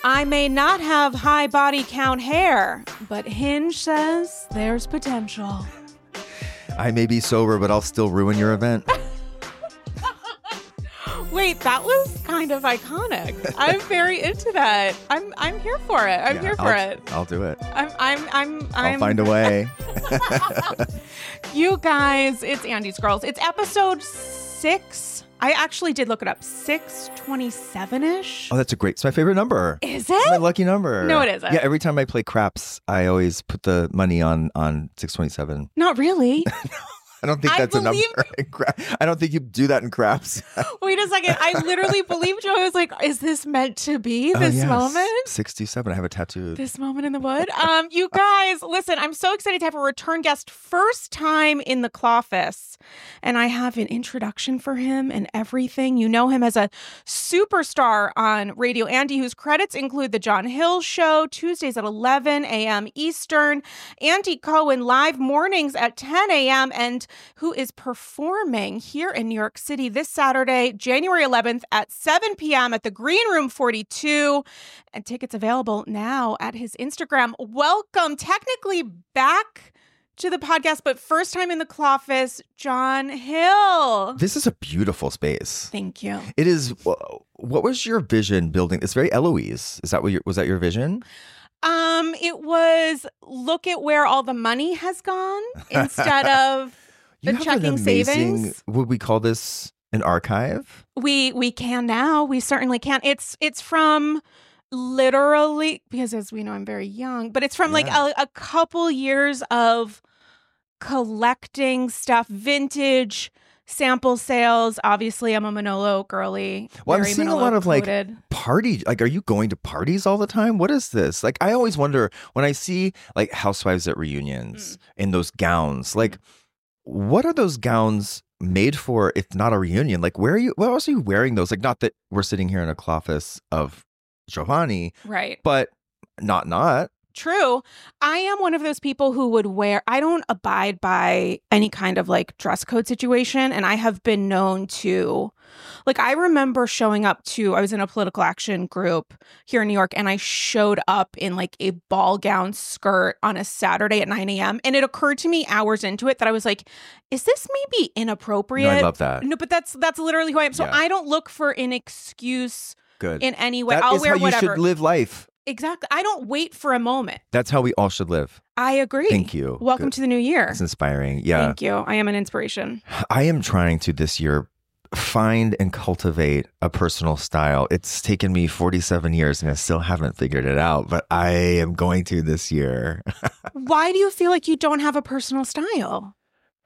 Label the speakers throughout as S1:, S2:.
S1: I may not have high body count hair, but Hinge says there's potential.
S2: I may be sober, but I'll still ruin your event.
S1: Wait, that was kind of iconic. I'm very into that. I'm here for it. I'm here for it.
S2: I'll do it.
S1: I'll
S2: find a way.
S1: You guys, it's Andy's Girls. It's episode 6. I actually did look it up. 627-ish.
S2: Oh, that's it's my favorite number.
S1: Is it?
S2: It's my lucky number.
S1: No, it isn't.
S2: Yeah, every time I play craps, I always put the money on 627.
S1: Not really.
S2: I don't think that's a number. I don't think you do that in craps.
S1: Wait a second. I literally believed you. I was like, is this meant to be this moment?
S2: 67. I have a tattoo.
S1: This moment in the wood. You guys, listen, I'm so excited to have a return guest. First time in the Clawfest. And I have an introduction for him and everything. You know him as a superstar on Radio Andy, whose credits include The John Hill Show, Tuesdays at 11 a.m. Eastern, Andy Cohen live mornings at 10 a.m., and who is performing here in New York City this Saturday, January 11th at 7 p.m. at the Green Room 42. And tickets available now at his Instagram. Welcome, technically back to the podcast, but first time in the Clawfest, John Hill.
S2: This is a beautiful space.
S1: Thank you.
S2: It is. What was your vision building? It's very Eloise. Is that was that your vision?
S1: It was look at where all the money has gone instead of the checking savings.
S2: Would we call this an archive?
S1: We can now. We certainly can. It's from literally, because as we know, I'm very young, but it's from like a couple years of collecting stuff, vintage sample sales. Obviously, I'm a Manolo girly.
S2: Well, I'm seeing a lot of like party. Like, are you going to parties all the time? What is this? Like, I always wonder when I see like housewives at reunions in those gowns, like, what are those gowns made for if not a reunion? Like, what else are you wearing those? Like, not that we're sitting here in a Clawfest of Giovanni.
S1: Right.
S2: But not.
S1: True. I am one of those people who would I don't abide by any kind of like dress code situation. And I have been known to, like, I remember showing up I was in a political action group here in New York, and I showed up in like a ball gown skirt on a Saturday at 9 a.m. And it occurred to me hours into it that I was like, is this maybe inappropriate?
S2: No, I love that.
S1: No, but that's literally who I am. So I don't look for an excuse in any way.
S2: I'll wear whatever. You should live life.
S1: Exactly. I don't wait for a moment.
S2: That's how we all should live.
S1: I agree.
S2: Thank you.
S1: Welcome to the new year.
S2: It's inspiring. Yeah.
S1: Thank you. I am an inspiration.
S2: I am trying to this year find and cultivate a personal style. It's taken me 47 years and I still haven't figured it out, but I am going to this year.
S1: Why do you feel like you don't have a personal style?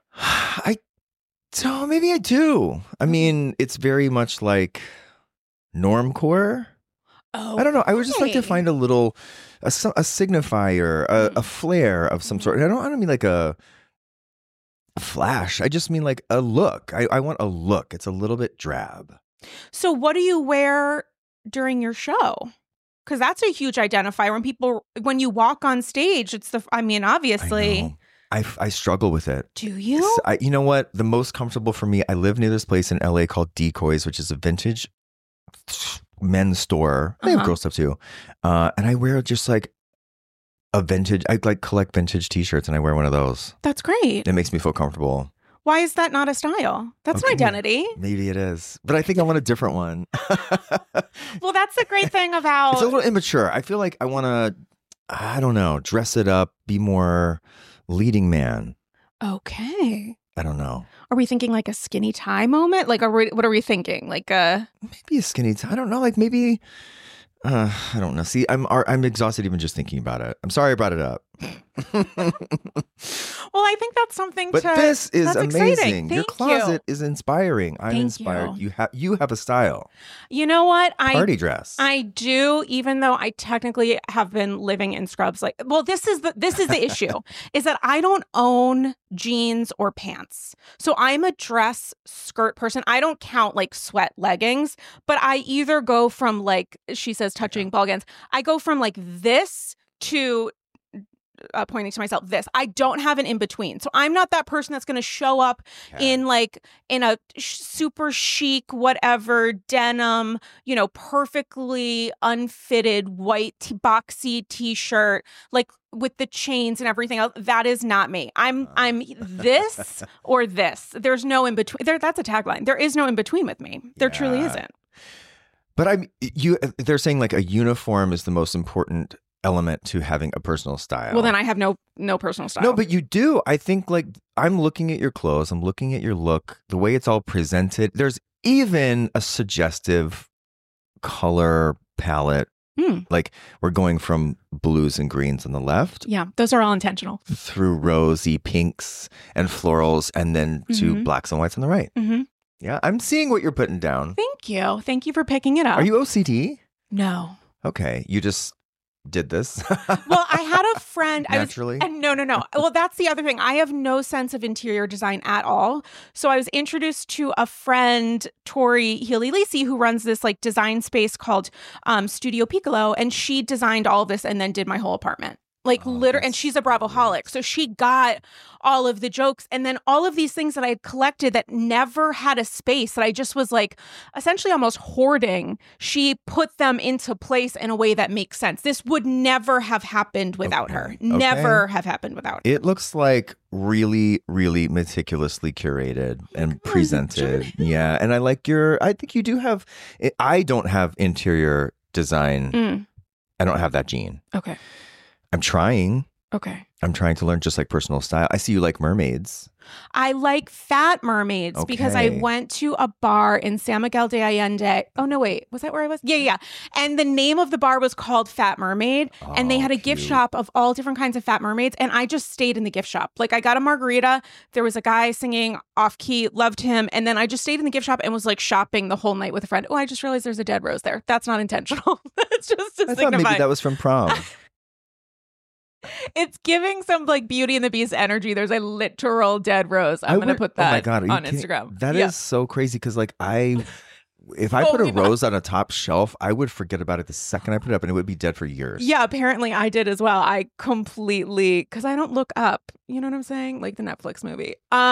S2: Maybe I do. I mean, it's very much like normcore.
S1: Oh,
S2: I don't know. I would just like to find a little, a signifier, a flair of some sort. And I don't mean like a flash. I just mean like a look. I want a look. It's a little bit drab.
S1: So what do you wear during your show? Because that's a huge identifier. When you walk on stage, obviously.
S2: I struggle with it.
S1: Do you?
S2: You know what? The most comfortable for me, I live near this place in LA called Decoys, which is a vintage men's store. They have girl stuff too. And I wear just like a vintage, I like collect vintage t-shirts and I wear one of those.
S1: That's great.
S2: It makes me feel comfortable.
S1: Why is that not a style? That's an identity.
S2: Maybe it is. But I think I want a different one.
S1: Well, that's the great thing about...
S2: It's a little immature. I feel like I want to, I don't know, dress it up, be more leading man.
S1: Okay.
S2: I don't know.
S1: Are we thinking like a skinny tie moment? Like, what are we thinking? Like
S2: maybe a skinny tie. I don't know. Like maybe, I don't know. See, I'm exhausted even just thinking about it. I'm sorry I brought it up.
S1: Well, I think that's something
S2: but this is amazing. Your closet
S1: you.
S2: Is inspiring. I'm inspired. You have a style.
S1: You know what?
S2: Party dress.
S1: I do, even though I technically have been living in scrubs. This is the issue, is that I don't own jeans or pants. So I'm a dress skirt person. I don't count like sweat leggings, but I either go from like, she says touching ball gowns. I go from like this to pointing to myself, this. I don't have an in-between. So I'm not that person that's going to show up in a super chic, whatever, denim, perfectly unfitted white boxy t-shirt, like with the chains and everything else. That is not me. I'm this or this. There's no in between. That's a tagline. There is no in between with me. There truly isn't.
S2: But they're saying like a uniform is the most important element to having a personal style.
S1: Well, then I have no personal style.
S2: No, but you do. I think like I'm looking at your clothes, I'm looking at your look, the way it's all presented. There's even a suggestive color palette. Like we're going from blues and greens on the left.
S1: Yeah, those are all intentional.
S2: Through rosy pinks and florals, and then to blacks and whites on the right. Mm-hmm. Yeah, I'm seeing what you're putting down.
S1: Thank you. Thank you for picking it up.
S2: Are you OCD?
S1: No.
S2: Okay, you just did this.
S1: Well, I had a friend.
S2: Naturally?
S1: No. Well, that's the other thing. I have no sense of interior design at all. So I was introduced to a friend, Tori Healy-Lacey, who runs this like design space called Studio Piccolo. And she designed all of this and then did my whole apartment. Like literally, and she's a Bravoholic. So she got all of the jokes and then all of these things that I had collected that never had a space that I just was like essentially almost hoarding. She put them into place in a way that makes sense. This would never have happened without her. Never have happened without her.
S2: It looks like really, really meticulously curated and presented. Yeah. And I think you do have, I don't have interior design. I don't have that gene.
S1: Okay.
S2: I'm trying.
S1: Okay.
S2: I'm trying to learn just like personal style. I see you like mermaids.
S1: I like fat mermaids because I went to a bar in San Miguel de Allende. Oh, no, wait. Was that where I was? Yeah. And the name of the bar was called Fat Mermaid. And they had a gift shop of all different kinds of fat mermaids. And I just stayed in the gift shop. Like I got a margarita. There was a guy singing off key. Loved him. And then I just stayed in the gift shop and was like shopping the whole night with a friend. Oh, I just realized there's a dead rose there. That's not intentional. It's just to signify.
S2: I thought maybe that was from prom.
S1: It's giving some like Beauty and the Beast energy. There's a literal dead rose. I'm going to put that on Instagram.
S2: That is so crazy because like if I put a rose on a top shelf, I would forget about it the second I put it up and it would be dead for years.
S1: Yeah, apparently I did as well. I completely, because I don't look up. You know what I'm saying? Like the Netflix movie.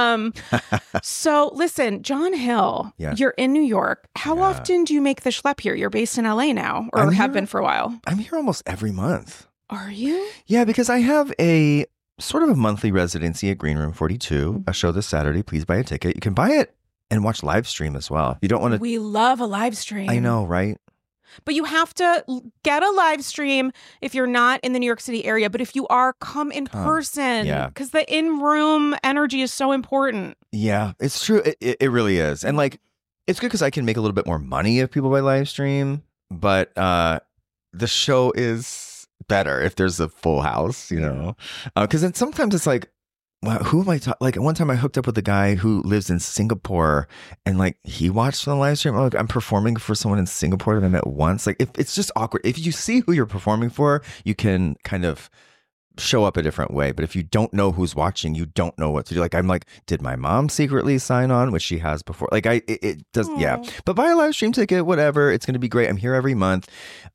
S1: So listen, John Hill, you're in New York. How often do you make the schlep here? You're based in LA now or have been for a while?
S2: I'm here almost every month.
S1: Are you?
S2: Yeah, because I have a sort of a monthly residency at Green Room 42, a show this Saturday. Please buy a ticket. You can buy it and watch live stream as well. You don't want to.
S1: We love a live stream.
S2: I know, right?
S1: But you have to get a live stream if you're not in the New York City area. But if you are, come in person. Yeah. Because the in-room energy is so important.
S2: Yeah, it's true. It really is. And like, it's good because I can make a little bit more money if people buy live stream. But the show is better if there's a full house, because then sometimes it's like, well, who am I talking? Like one time I hooked up with a guy who lives in Singapore and like he watched the live stream. I'm performing for someone in Singapore that I met once. Like it's just awkward. If you see who you're performing for, you can kind of show up a different way. But if you don't know who's watching, you don't know what to do. Like I'm like, did my mom secretly sign on, which she has before? Like it does. Aww. Yeah. But buy a live stream ticket, whatever. It's going to be great. I'm here every month,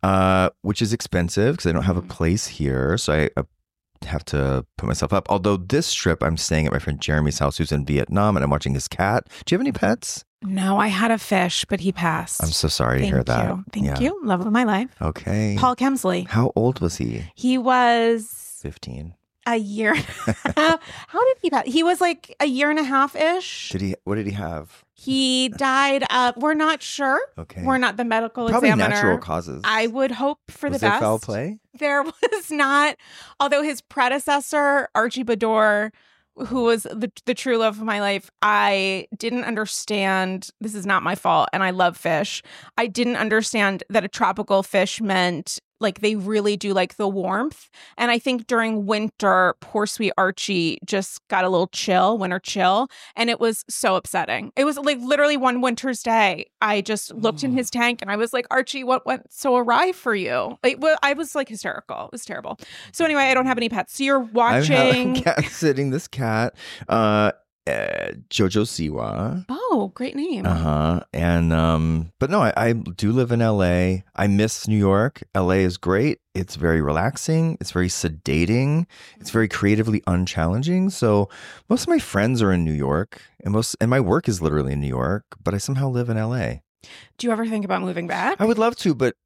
S2: which is expensive because I don't have a place here. So I have to put myself up. Although this trip, I'm staying at my friend Jeremy's house, who's in Vietnam, and I'm watching his cat. Do you have any pets?
S1: No, I had a fish, but he passed.
S2: I'm so sorry to hear that.
S1: Thank you. Love of my life.
S2: Okay.
S1: Paul Kemsley.
S2: How old was he?
S1: He was
S2: 15.
S1: A year. How did he pass? He was like a year and a half-ish.
S2: What did he have?
S1: He died we're not sure.
S2: Okay.
S1: We're not the medical
S2: Probably
S1: examiner.
S2: Natural causes.
S1: I would hope for the best.
S2: Was there foul play?
S1: There was not. Although his predecessor, Archie Bador, who was the true love of my life, I didn't understand. This is not my fault, and I love fish. I didn't understand that a tropical fish meant like they really do like the warmth. And I think during winter, poor sweet Archie just got a little winter chill. And it was so upsetting. It was like literally one winter's day. I just looked in his tank and I was like, Archie, what went so awry for you? I was like hysterical. It was terrible. So anyway, I don't have any pets. So you're watching.
S2: I'm cat sitting this cat. Jojo Siwa.
S1: Oh, great name.
S2: And but no, I do live in LA. I miss New York. LA is great. It's very relaxing. It's very sedating. It's very creatively unchallenging. So most of my friends are in New York, and my work is literally in New York. But I somehow live in LA.
S1: Do you ever think about moving back?
S2: I would love to, but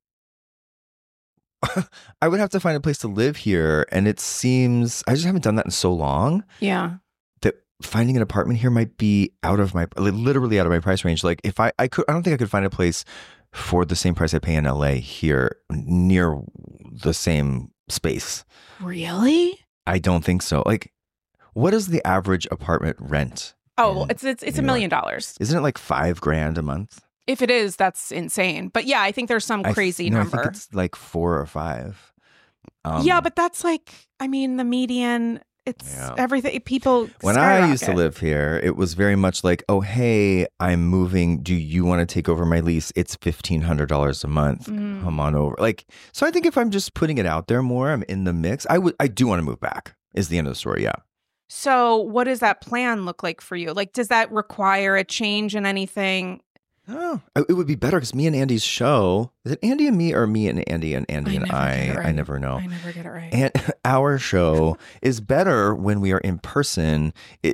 S2: I would have to find a place to live here, and it seems I just haven't done that in so long.
S1: Yeah.
S2: Finding an apartment here might be literally out of my price range. Like if I don't think I could find a place for the same price I pay in LA here near the same space.
S1: Really?
S2: I don't think so. Like, what is the average apartment rent?
S1: Oh, it's $1 million.
S2: Isn't it like $5,000 a month?
S1: If it is, that's insane. But yeah, I think there's some crazy number.
S2: I think it's like 4 or 5.
S1: Yeah, but that's like, I mean, the median. It's everything. People
S2: When I used to live here, it was very much like, oh, hey, I'm moving. Do you want to take over my lease? It's $1,500 a month. Come on over. Like, so I think if I'm just putting it out there more, I'm in the mix. I do want to move back is the end of the story. Yeah.
S1: So what does that plan look like for you? Like, does that require a change in anything?
S2: Oh, it would be better because me and Andy's show, is it Andy and me or me and Andy and Andy and I? I never know.
S1: I never get it right.
S2: And our show is better when we are in person.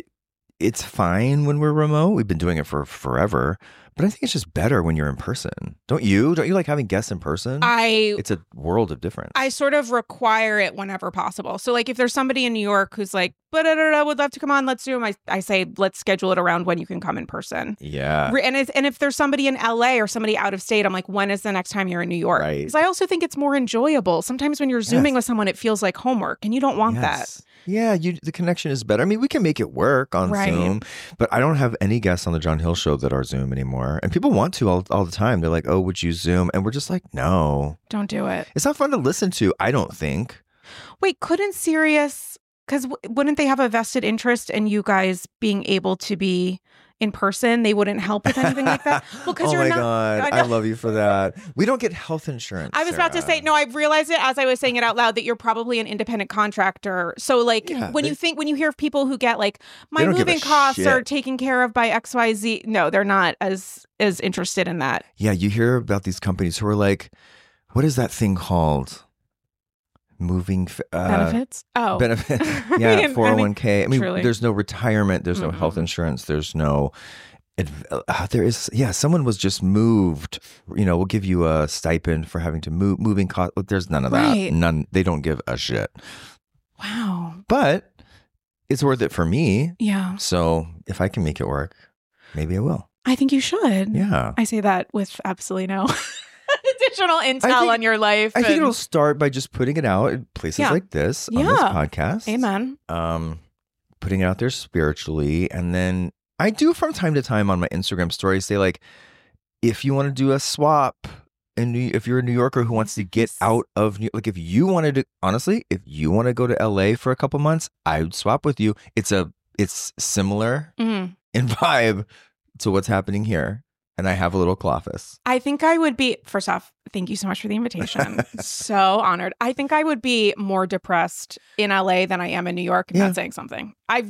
S2: It's fine when we're remote. We've been doing it for forever. But I think it's just better when you're in person. Don't you like having guests in person? It's a world of difference.
S1: I sort of require it whenever possible. So like if there's somebody in New York who's like, would love to come on, let's do them. I say, let's schedule it around when you can come in person.
S2: Yeah.
S1: And if there's somebody in LA or somebody out of state, I'm like, when is the next time you're in New York?
S2: Right.
S1: Because I also think it's more enjoyable. Sometimes when you're Zooming with someone, it feels like homework and you don't want that.
S2: Yeah, the connection is better. I mean, we can make it work on Zoom, but I don't have any guests on the John Hill Show that are Zoom anymore. And people want to all the time. They're like, oh, would you Zoom? And we're just like, no.
S1: Don't do it.
S2: It's not fun to listen to, I don't think.
S1: Wait, couldn't Sirius, because wouldn't they have a vested interest in you guys being able to be in person? They wouldn't help with anything like that? Well, because
S2: you're God, I love you for that. We don't get health insurance.
S1: I was about to say, no, I realized it as I was saying it out loud that you're probably an independent contractor. So like when you hear of people who get like, my moving costs are taken care of by XYZ, no, they're not as interested in that.
S2: Yeah, you hear about these companies who are like, what is that thing called? Moving
S1: benefits.
S2: Benefit. Yeah, 401k. I mean,
S1: truly.
S2: There's no retirement. There's no health insurance. There's no. There is. Yeah, someone was just moved. We'll give you a stipend for having to move. Moving cost. There's none of that. None. They don't give a shit.
S1: Wow.
S2: But it's worth it for me.
S1: Yeah.
S2: So if I can make it work, maybe I will.
S1: I think you should.
S2: Yeah.
S1: I say that with absolutely no additional intel on your life.
S2: I think it'll start by just putting it out in places like this on this podcast.
S1: Amen.
S2: Putting it out there spiritually. And then I do from time to time on my Instagram stories say like, if you want to do a swap, if you're a New Yorker who wants to get out of New York, like if you wanted to, honestly, if you want to go to LA for a couple months, I would swap with you. It's similar in vibe to what's happening here. And I have a little Cloffice.
S1: I think I would be, first off, thank you so much for the invitation. So honored. I think I would be more depressed in LA than I am in New York. Not saying something. I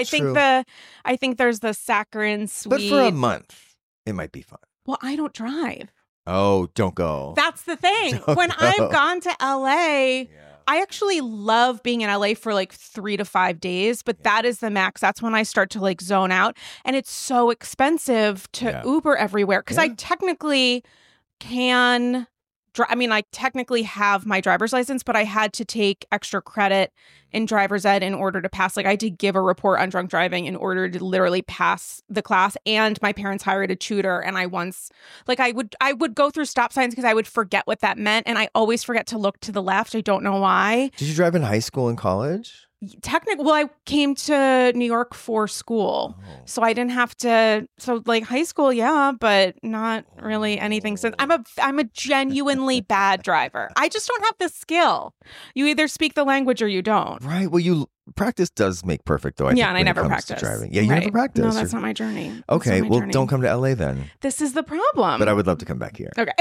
S1: think there's the saccharine sweet.
S2: But for a month, it might be fun.
S1: Well, I don't drive.
S2: Oh, don't go.
S1: That's the thing. I've gone to LA, I actually love being in LA for like 3 to 5 days, but that is the max. That's when I start to like zone out. And it's so expensive to Uber everywhere because I technically can. I technically have my driver's license, but I had to take extra credit in driver's ed in order to pass. Like I had to give a report on drunk driving in order to literally pass the class. And my parents hired a tutor. And I would go through stop signs because I would forget what that meant. And I always forget to look to the left. I don't know why.
S2: Did you drive in high school and college?
S1: I came to New York for school, so I didn't have to. So like high school, but not really anything since. I'm a genuinely bad driver. I just don't have the skill. You either speak the language or you don't.
S2: Right. Well, practice does make perfect, though. I think,
S1: and I never practice
S2: driving. Yeah, you never practice.
S1: No, that's not my journey.
S2: Okay, don't come to LA then.
S1: This is the problem.
S2: But I would love to come back here.
S1: Okay.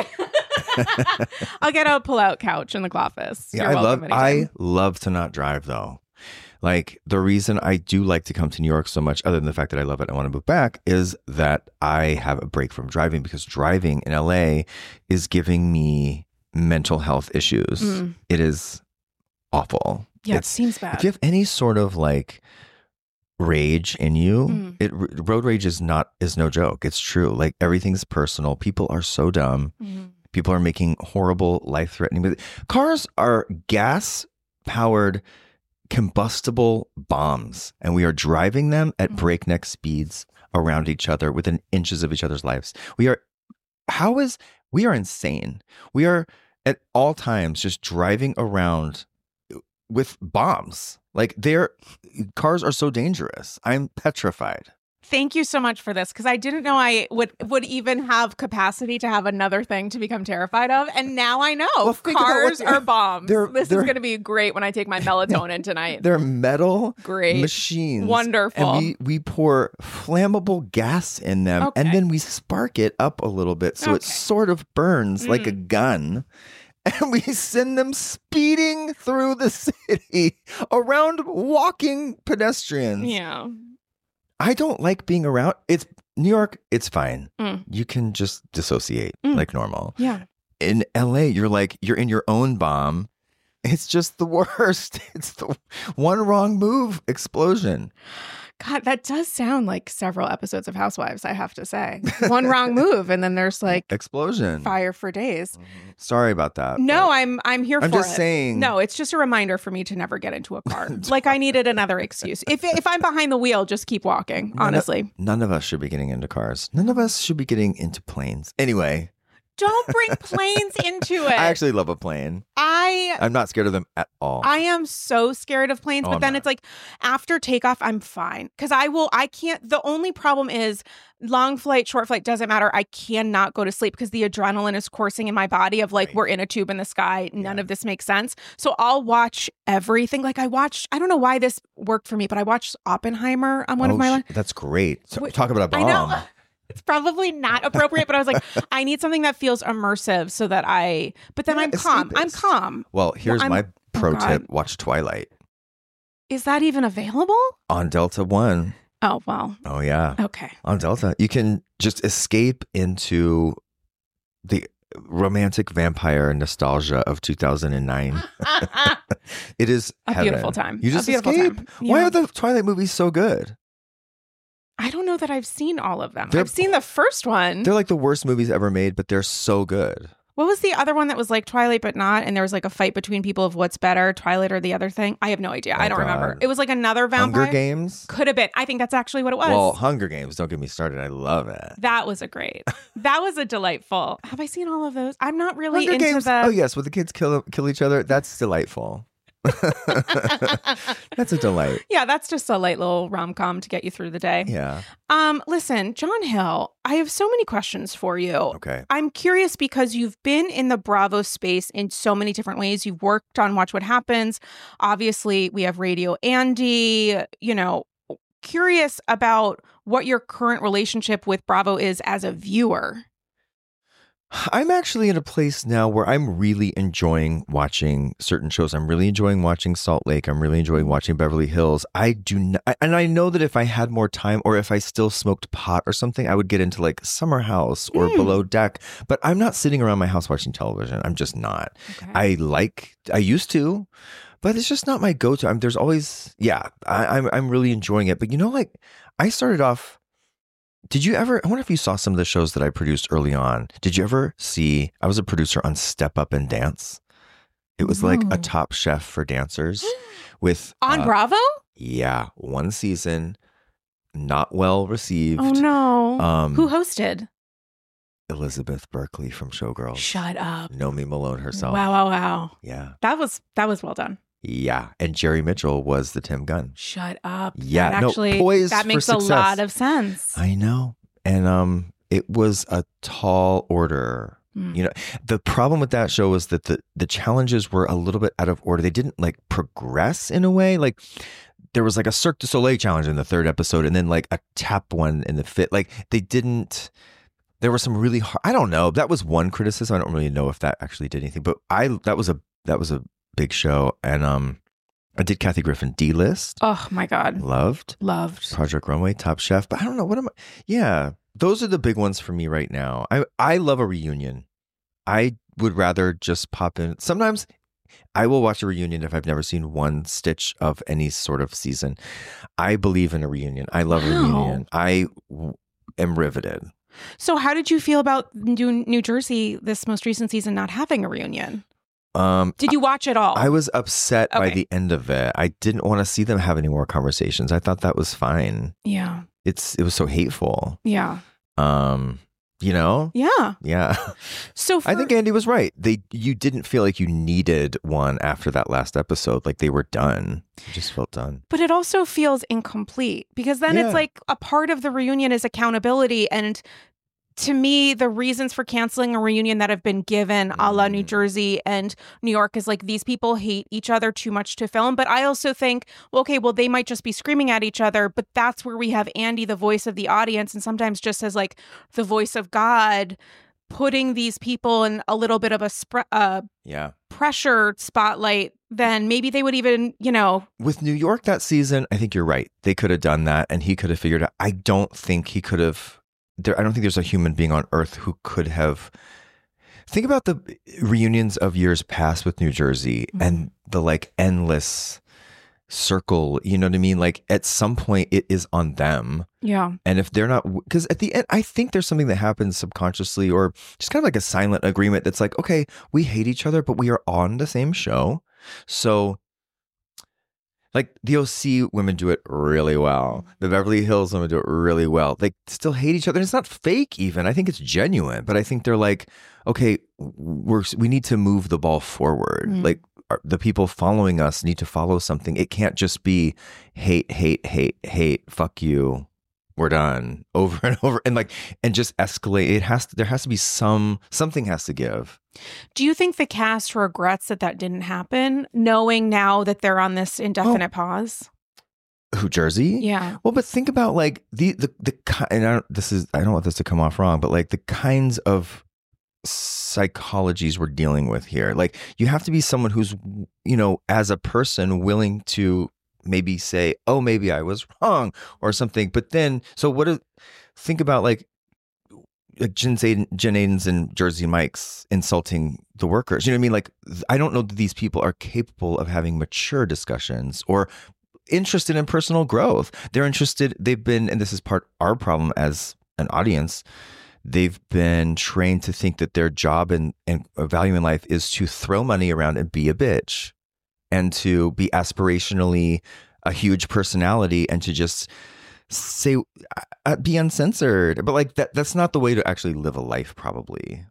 S1: I'll get a pull-out couch in the Cloffice.
S2: Yeah, I love to not drive though. Like, the reason I do like to come to New York so much, other than the fact that I love it, I want to move back, is that I have a break from driving, because driving in LA is giving me mental health issues. It is awful.
S1: Yeah, it seems bad.
S2: If you have any sort of like rage in you, road rage is no joke. It's true. Like, everything's personal. People are so dumb. People are making horrible, life-threatening. Cars are gas-powered combustible bombs, and we are driving them at breakneck speeds around each other within inches of each other's lives. We are insane. We are at all times just driving around with bombs. Like, cars are so dangerous. I'm petrified.
S1: Thank you so much for this, because I didn't know I would even have capacity to have another thing to become terrified of. And now I know. Well, cars are bombs. This is going to be great when I take my melatonin tonight.
S2: They're metal
S1: great
S2: machines.
S1: Wonderful.
S2: And we pour flammable gas in them, and then we spark it up a little bit so it sort of burns like a gun. And we send them speeding through the city around walking pedestrians.
S1: Yeah.
S2: I don't like being around. It's New York. It's fine. You can just dissociate like normal.
S1: Yeah.
S2: In LA, you're in your own bomb. It's just the worst. It's the one wrong move explosion.
S1: God, that does sound like several episodes of Housewives, I have to say. One wrong move, and then there's like
S2: explosion,
S1: fire for days.
S2: Sorry about that.
S1: No, I'm here for it.
S2: I'm just saying.
S1: No, it's just a reminder for me to never get into a car. Like, I needed another excuse. If I'm behind the wheel, just keep walking, honestly.
S2: None of us should be getting into cars. None of us should be getting into planes. Anyway.
S1: Don't bring planes into it.
S2: I actually love a plane. I'm not scared of them at all.
S1: I am so scared of planes, but then it's like after takeoff, I'm fine. Because I can't, the only problem is long flight, short flight, doesn't matter. I cannot go to sleep because the adrenaline is coursing in my body of like, we're in a tube in the sky. None of this makes sense. So I'll watch everything. Like, I don't know why this worked for me, but I watched Oppenheimer on one of my.
S2: That's great. So, talk about a bomb.
S1: I know. It's probably not appropriate, but I was like, I need something that feels immersive so that but then I'm calm. I'm calm.
S2: Well, here's my pro tip. Watch Twilight.
S1: Is that even available?
S2: On Delta One.
S1: Oh, well.
S2: Oh, yeah.
S1: Okay.
S2: On Delta. You can just escape into the romantic vampire nostalgia of 2009. It is
S1: a
S2: heaven.
S1: Beautiful time.
S2: You just escape. Yeah. Why are the Twilight movies so good?
S1: I don't know that I've seen all of them. I've seen the first one.
S2: They're like the worst movies ever made, but they're so good.
S1: What was the other one that was like Twilight but not? And there was like a fight between people of what's better, Twilight or the other thing? I have no idea. I don't remember. It was like another vampire.
S2: Hunger Games?
S1: Could have been. I think that's actually what it was.
S2: Well, Hunger Games, don't get me started. I love it.
S1: That was that was a delightful. Have I seen all of those? I'm not really
S2: Hunger
S1: into
S2: Games.
S1: the.
S2: Oh, yes. When the kids kill each other, that's delightful. That's a delight.
S1: Yeah, that's just a light little rom-com to get you through the day.
S2: Yeah.
S1: Listen, John Hill, I have so many questions for you.
S2: Okay.
S1: I'm curious because you've been in the Bravo space in so many different ways. You've worked on Watch What Happens. Obviously, we have Radio Andy. Curious about what your current relationship with Bravo is as a viewer.
S2: I'm actually in a place now where I'm really enjoying watching certain shows. I'm really enjoying watching Salt Lake. I'm really enjoying watching Beverly Hills. I do not, and I know that if I had more time or if I still smoked pot or something, I would get into like Summer House or Below Deck. But I'm not sitting around my house watching television. I'm just not. Okay. I used to, but it's just not my go-to. There's always, I'm really enjoying it. But I started off. Did you ever, I wonder if you saw some of the shows that I produced early on. Did you ever see, I was a producer on Step Up and Dance. It was like a Top Chef for dancers with.
S1: On Bravo?
S2: Yeah. One season, not well received.
S1: Oh, no. Who hosted?
S2: Elizabeth Berkley from Showgirls.
S1: Shut up.
S2: Nomi Malone herself.
S1: Wow.
S2: Yeah.
S1: That was well done.
S2: Yeah, and Jerry Mitchell was the Tim Gunn.
S1: Shut up.
S2: Yeah,
S1: that makes a lot of sense.
S2: I know. And it was a tall order. The problem with that show was that the challenges were a little bit out of order. They didn't like progress in a way. Like there was like a Cirque du Soleil challenge in the third episode and then like a tap one in the fifth. Like they didn't. There were some really hard, I don't know. That was one criticism. I don't really know if that actually did anything, but that was a big show. And I did Kathy Griffin D-List.
S1: Oh my God.
S2: Loved. Project Runway, Top Chef. But I don't know. What am I? Yeah. Those are the big ones for me right now. I love a reunion. I would rather just pop in. Sometimes I will watch a reunion if I've never seen one stitch of any sort of season. I believe in a reunion. I love a reunion. I am riveted.
S1: So how did you feel about New Jersey this most recent season not having a reunion? Did you watch it all?
S2: I was upset by the end of it. I didn't want to see them have any more conversations. I thought that was fine.
S1: Yeah.
S2: It was so hateful.
S1: Yeah.
S2: You know?
S1: Yeah.
S2: Yeah.
S1: So
S2: I think Andy was right. You didn't feel like you needed one after that last episode. Like they were done. You just felt done.
S1: But it also feels incomplete because then it's like a part of the reunion is accountability. And to me, the reasons for canceling a reunion that have been given a la New Jersey and New York is like these people hate each other too much to film. But I also think, well, they might just be screaming at each other. But that's where we have Andy, the voice of the audience, and sometimes just as like the voice of God, putting these people in a little bit of a pressure spotlight. Then maybe they would even,
S2: With New York that season, I think you're right. They could have done that and he could have figured out. I don't think he could have. I don't think there's a human being on earth who could have. Think about the reunions of years past with New Jersey and the like endless circle. You know what I mean? Like at some point it is on them.
S1: Yeah.
S2: And if they're not, because at the end, I think there's something that happens subconsciously or just kind of like a silent agreement that's like, okay, we hate each other, but we are on the same show. So like the OC women do it really well. The Beverly Hills women do it really well. They still hate each other. And it's not fake even. I think it's genuine. But I think they're like, okay, we need to move the ball forward. Like the people following us need to follow something. It can't just be hate, fuck you. We're done over and over and just escalate. There has to be something has to give.
S1: Do you think the cast regrets that didn't happen, knowing now that they're on this indefinite pause?
S2: Who, Jersey?
S1: Yeah.
S2: Well, but think about like and I don't want this to come off wrong, but like the kinds of psychologies we're dealing with here. Like you have to be someone who's, as a person willing to maybe say, oh, maybe I was wrong or something. But then, think about like Jen Aydin's and Jersey Mike's insulting the workers. You know what I mean? Like, I don't know that these people are capable of having mature discussions or interested in personal growth. They've been, and this is our problem as an audience, they've been trained to think that their job and value in life is to throw money around and be a bitch and to be aspirationally a huge personality and to just say, be uncensored. But like that's not the way to actually live a life, probably.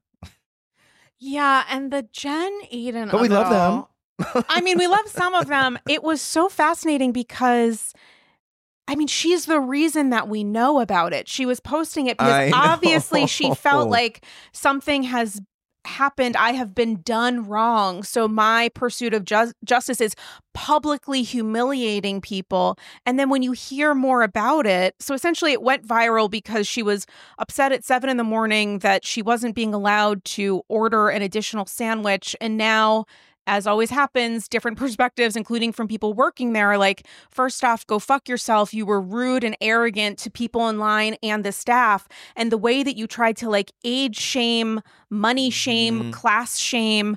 S1: Yeah. And the Jen Aydin.
S2: But we love them.
S1: I mean, we love some of them. It was so fascinating because, I mean, she's the reason that we know about it. She was posting it because obviously she felt like something has happened. I have been done wrong. So my pursuit of justice is publicly humiliating people. And then when you hear more about it, so essentially it went viral because she was upset at 7 a.m. that she wasn't being allowed to order an additional sandwich. And now, as always happens, different perspectives, including from people working there, are like, first off, go fuck yourself. You were rude and arrogant to people in line and the staff. And the way that you tried to like age shame, money shame, class shame,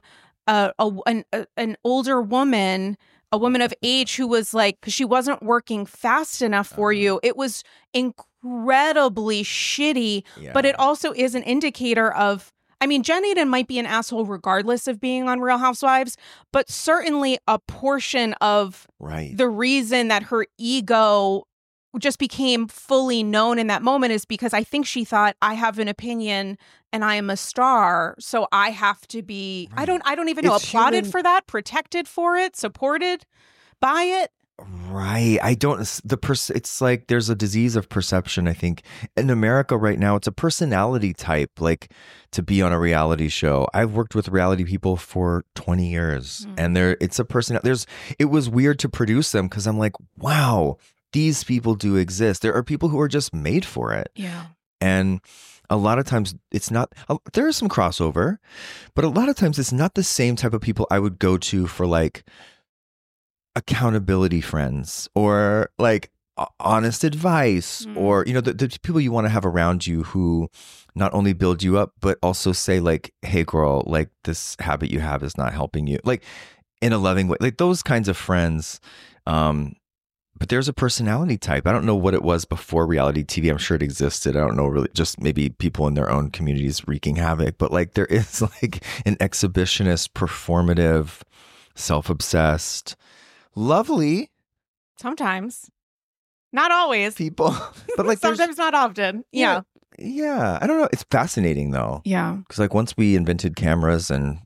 S1: an older woman, a woman of age who was like, because she wasn't working fast enough for you. It was incredibly shitty, but it also is an indicator of, I mean, Jen Aydin might be an asshole regardless of being on Real Housewives, but certainly a portion of the reason that her ego just became fully known in that moment is because I think she thought, I have an opinion and I am a star, so I have to be, I don't even know, applauded for that, protected for it, supported by it.
S2: Right. It's like there's a disease of perception, I think. In America right now, it's a personality type, like to be on a reality show. I've worked with reality people for 20 years and it's a personality. It was weird to produce them because I'm like, wow, these people do exist. There are people who are just made for it.
S1: Yeah.
S2: And a lot of times it's not, there is some crossover, but a lot of times it's not the same type of people I would go to for like accountability friends, or like honest advice, or, the people you want to have around you who not only build you up, but also say like, hey girl, like this habit you have is not helping you, like in a loving way, like those kinds of friends. But there's a personality type. I don't know what it was before reality TV. I'm sure it existed. I don't know, really, just maybe people in their own communities wreaking havoc. But like there is like an exhibitionist, performative, self-obsessed, lovely.
S1: Sometimes. Not always.
S2: People. But like
S1: sometimes not often. Yeah.
S2: Yeah. I don't know. It's fascinating though.
S1: Yeah.
S2: Because like once we invented cameras and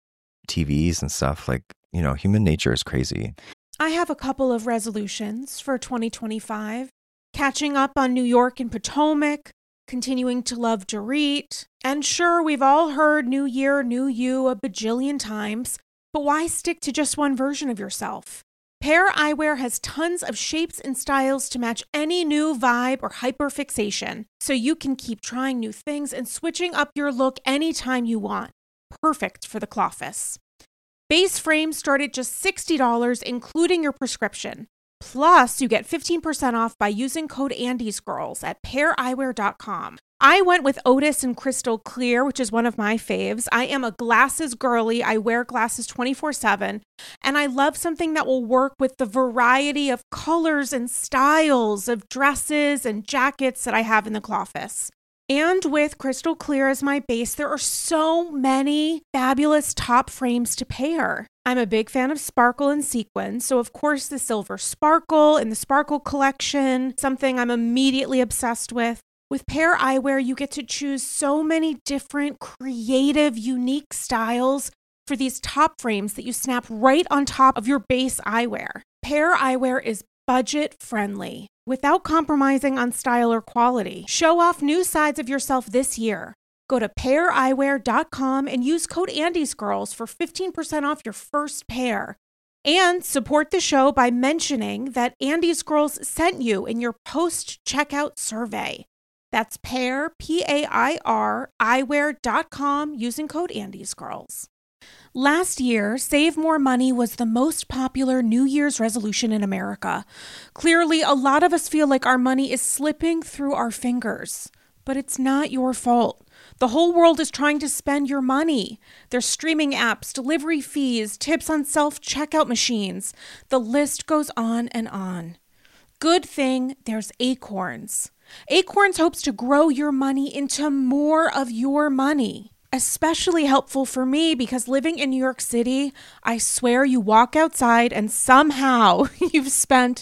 S2: TVs and stuff, like, human nature is crazy.
S1: I have a couple of resolutions for 2025. Catching up on New York and Potomac, continuing to love Dorit. And sure, we've all heard New Year, New You a bajillion times, but why stick to just one version of yourself? Pair Eyewear has tons of shapes and styles to match any new vibe or hyperfixation, so you can keep trying new things and switching up your look anytime you want. Perfect for the Cloffice. Base frames start at just $60, including your prescription. Plus, you get 15% off by using code AndysGirls at paireyewear.com. I went with Otis and Crystal Clear, which is one of my faves. I am a glasses girly. I wear glasses 24/7, and I love something that will work with the variety of colors and styles of dresses and jackets that I have in the Cloffice. And with Crystal Clear as my base, there are so many fabulous top frames to pair. I'm a big fan of sparkle and sequins, so of course the silver sparkle in the Sparkle collection, something I'm immediately obsessed with. With Pair Eyewear, you get to choose so many different, creative, unique styles for these top frames that you snap right on top of your base eyewear. Pair Eyewear is budget friendly, without compromising on style or quality. Show off new sides of yourself this year. Go to paireyewear.com and use code AndysGirls for 15% off your first pair. And support the show by mentioning that Andy's Girls sent you in your post-checkout survey. That's pair, P-A-I-R, eyewear.com using code AndysGirls. Last year, Save More Money was the most popular New Year's resolution in America. Clearly, a lot of us feel like our money is slipping through our fingers. But it's not your fault. The whole world is trying to spend your money. There's streaming apps, delivery fees, tips on self-checkout machines. The list goes on and on. Good thing there's Acorns. Acorns hopes to grow your money into more of your money. Especially helpful for me because living in New York City, I swear you walk outside and somehow you've spent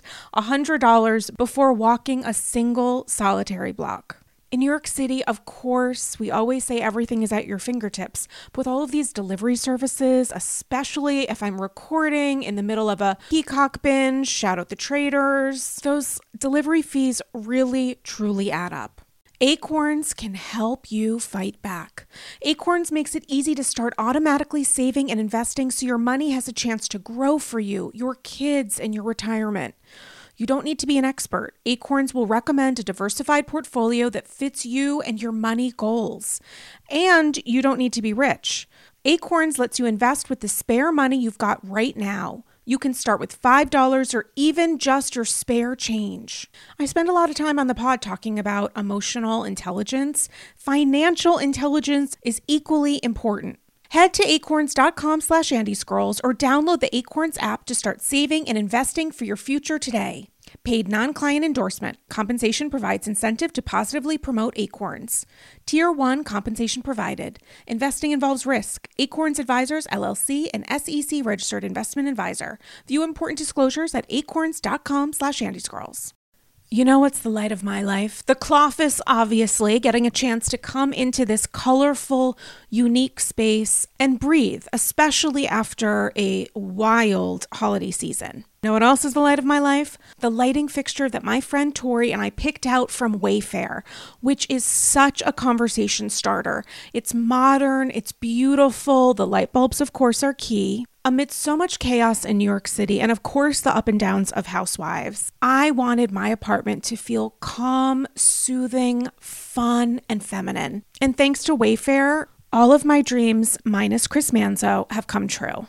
S1: $100 before walking a single solitary block. In New York City, of course, we always say everything is at your fingertips. But with all of these delivery services, especially if I'm recording in the middle of a Peacock binge, shout out the traders, those delivery fees really, truly add up. Acorns can help you fight back. Acorns makes it easy to start automatically saving and investing so your money has a chance to grow for you, your kids, and your retirement. You don't need to be an expert. Acorns will recommend a diversified portfolio that fits you and your money goals. And you don't need to be rich. Acorns lets you invest with the spare money you've got right now. You can start with $5 or even just your spare change. I spend a lot of time on the pod talking about emotional intelligence. Financial intelligence is equally important. Head to acorns.com/AndyScrolls or download the Acorns app to start saving and investing for your future today. Paid non-client endorsement. Compensation provides incentive to positively promote Acorns. Tier 1 compensation provided. Investing involves risk. Acorns Advisors, LLC, an SEC registered investment advisor. View important disclosures at acorns.com/AndyScrolls. You know what's the light of my life? The Cloffice, obviously, getting a chance to come into this colorful, unique space and breathe, especially after a wild holiday season. Know what else is the light of my life? The lighting fixture that my friend Tori and I picked out from Wayfair, which is such a conversation starter. It's modern, it's beautiful, the light bulbs, of course, are key. Amidst so much chaos in New York City, and of course the up and downs of housewives, I wanted my apartment to feel calm, soothing, fun, and feminine. And thanks to Wayfair, all of my dreams, minus Chris Manzo, have come true.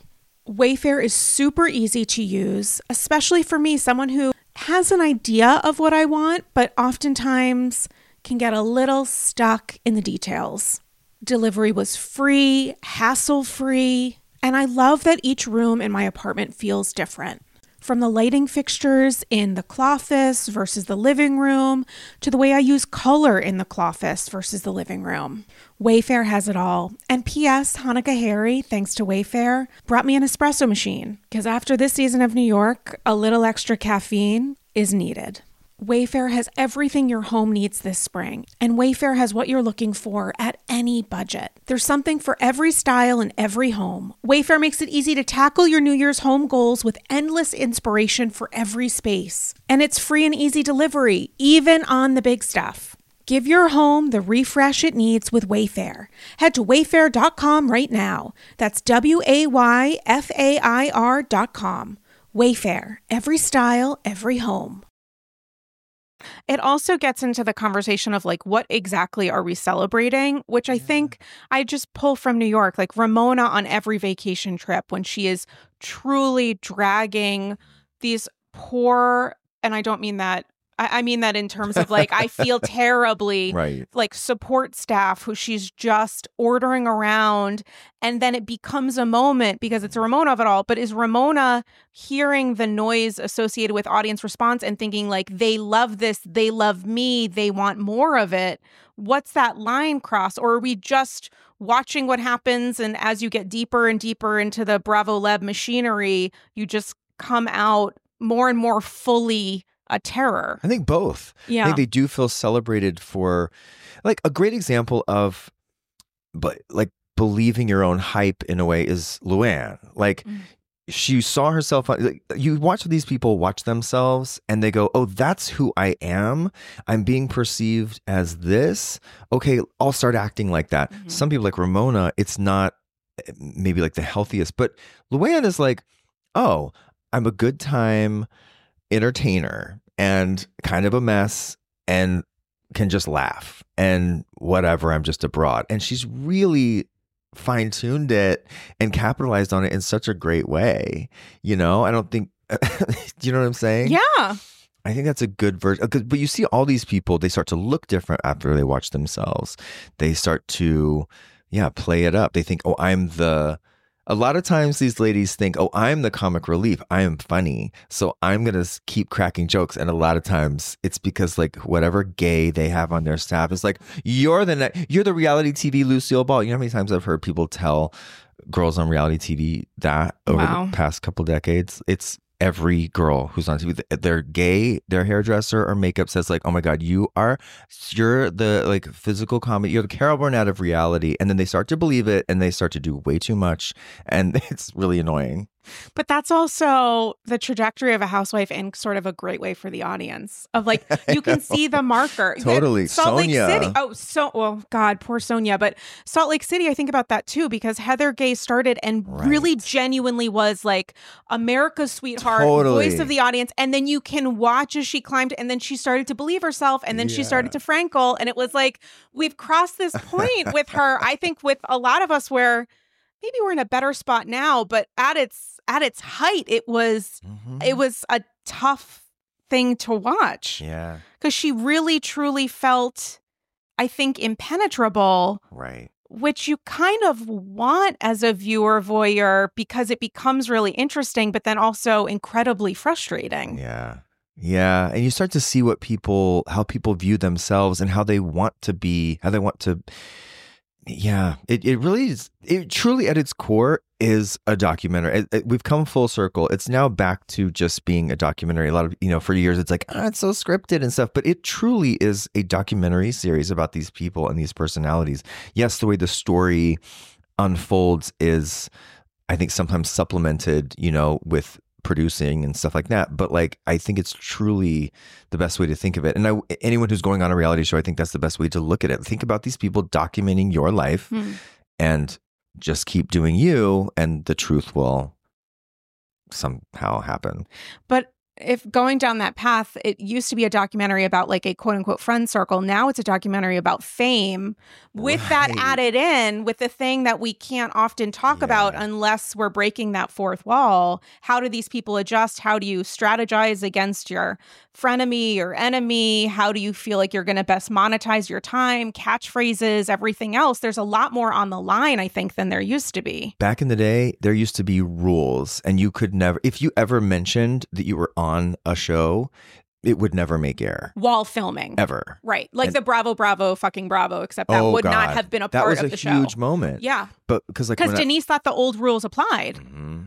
S1: Wayfair is super easy to use, especially for me, someone who has an idea of what I want, but oftentimes can get a little stuck in the details. Delivery was free, hassle-free, and I love that each room in my apartment feels different. From the lighting fixtures in the cloffice versus the living room, to the way I use color in the cloffice versus the living room. Wayfair has it all. And P.S. Hanukkah Harry, thanks to Wayfair, brought me an espresso machine. Because after this season of New York, a little extra caffeine is needed. Wayfair has everything your home needs this spring, and Wayfair has what you're looking for at any budget. There's something for every style and every home. Wayfair makes it easy to tackle your New Year's home goals with endless inspiration for every space. And it's free and easy delivery, even on the big stuff. Give your home the refresh it needs with Wayfair. Head to wayfair.com right now. That's WAYFAIR.com. Wayfair, every style, every home. It also gets into the conversation of like, what exactly are we celebrating? Which I think I just pull from New York, like Ramona on every vacation trip when she is truly dragging these poor, and I don't mean that, I mean that in terms of like, I feel terribly,
S2: right,
S1: like support staff who she's just ordering around. And then it becomes a moment because it's a Ramona of it all. But is Ramona hearing the noise associated with audience response and thinking like, they love this, they love me, they want more of it? What's that line cross? Or are we just watching what happens? And as you get deeper and deeper into the Bravo Lab machinery, you just come out more and more fully a terror.
S2: I think both.
S1: Yeah.
S2: I think they do feel celebrated for, like, a great example of, but like believing your own hype in a way is Luann. Like, she saw herself, like, you watch these people watch themselves and they go, oh, that's who I am. I'm being perceived as this. Okay, I'll start acting like that. Some people like Ramona, it's not maybe like the healthiest, but Luann is like, oh, I'm a good time entertainer and kind of a mess and can just laugh and whatever, I'm just abroad. And she's really fine-tuned it and capitalized on it in such a great way. You know, I don't think, do you know what I'm saying?
S1: Yeah.
S2: I think that's a good version. But you see all these people, they start to look different after they watch themselves. They start to, play it up. They think, oh, a lot of times these ladies think, oh, I'm the comic relief. I am funny. So I'm going to keep cracking jokes. And a lot of times it's because like whatever gay they have on their staff is like, you're the reality TV Lucille Ball. You know how many times I've heard people tell girls on reality TV that over the past couple decades? It's every girl who's on TV, they're gay, their hairdresser or makeup says like, oh my God, you're the like physical comedy, you're the Carol Burnett of reality. And then they start to believe it and they start to do way too much. And it's really annoying.
S1: But that's also the trajectory of a housewife and sort of a great way for the audience of like, you can see the marker.
S2: Totally.
S1: Salt
S2: Sonia.
S1: Lake City. Well, God, poor Sonia. But Salt Lake City, I think about that too, because Heather Gay started and really genuinely was like America's sweetheart, voice of the audience. And then you can watch as she climbed and then she started to believe herself and then she started to Frankel. And it was like, we've crossed this point with her, I think with a lot of us where maybe we're in a better spot now, but at its height, it was a tough thing to watch.
S2: Yeah.
S1: Because she really, truly felt, I think, impenetrable.
S2: Right.
S1: Which you kind of want as a viewer voyeur because it becomes really interesting, but then also incredibly frustrating.
S2: Yeah. Yeah. And you start to see how people view themselves and how they want to be, yeah, it really is. It truly at its core is a documentary. We've come full circle. It's now back to just being a documentary. A lot of, for years it's like, it's so scripted and stuff, but it truly is a documentary series about these people and these personalities. Yes, the way the story unfolds is, I think, sometimes supplemented, with producing and stuff like that, but like I think it's truly the best way to think of it. And anyone who's going on a reality show, I think that's the best way to look at it. Think about these people documenting your life and just keep doing you, and the truth will somehow happen.
S1: But if going down that path, it used to be a documentary about like a quote unquote friend circle. Now it's a documentary about fame with that added in with the thing that we can't often talk about unless we're breaking that fourth wall. How do these people adjust? How do you strategize against your frenemy or enemy? How do you feel like you're going to best monetize your time, catchphrases, everything else? There's a lot more on the line, I think, than there used to be.
S2: Back in the day, there used to be rules, and you could never, if you ever mentioned that you were on a show, it would never make air.
S1: While filming.
S2: Ever.
S1: Right. Like the Bravo, fucking Bravo, except that would not have been a part of the show.
S2: That was a huge moment.
S1: Yeah.
S2: But because
S1: Denise thought the old rules applied.
S2: Mm-hmm.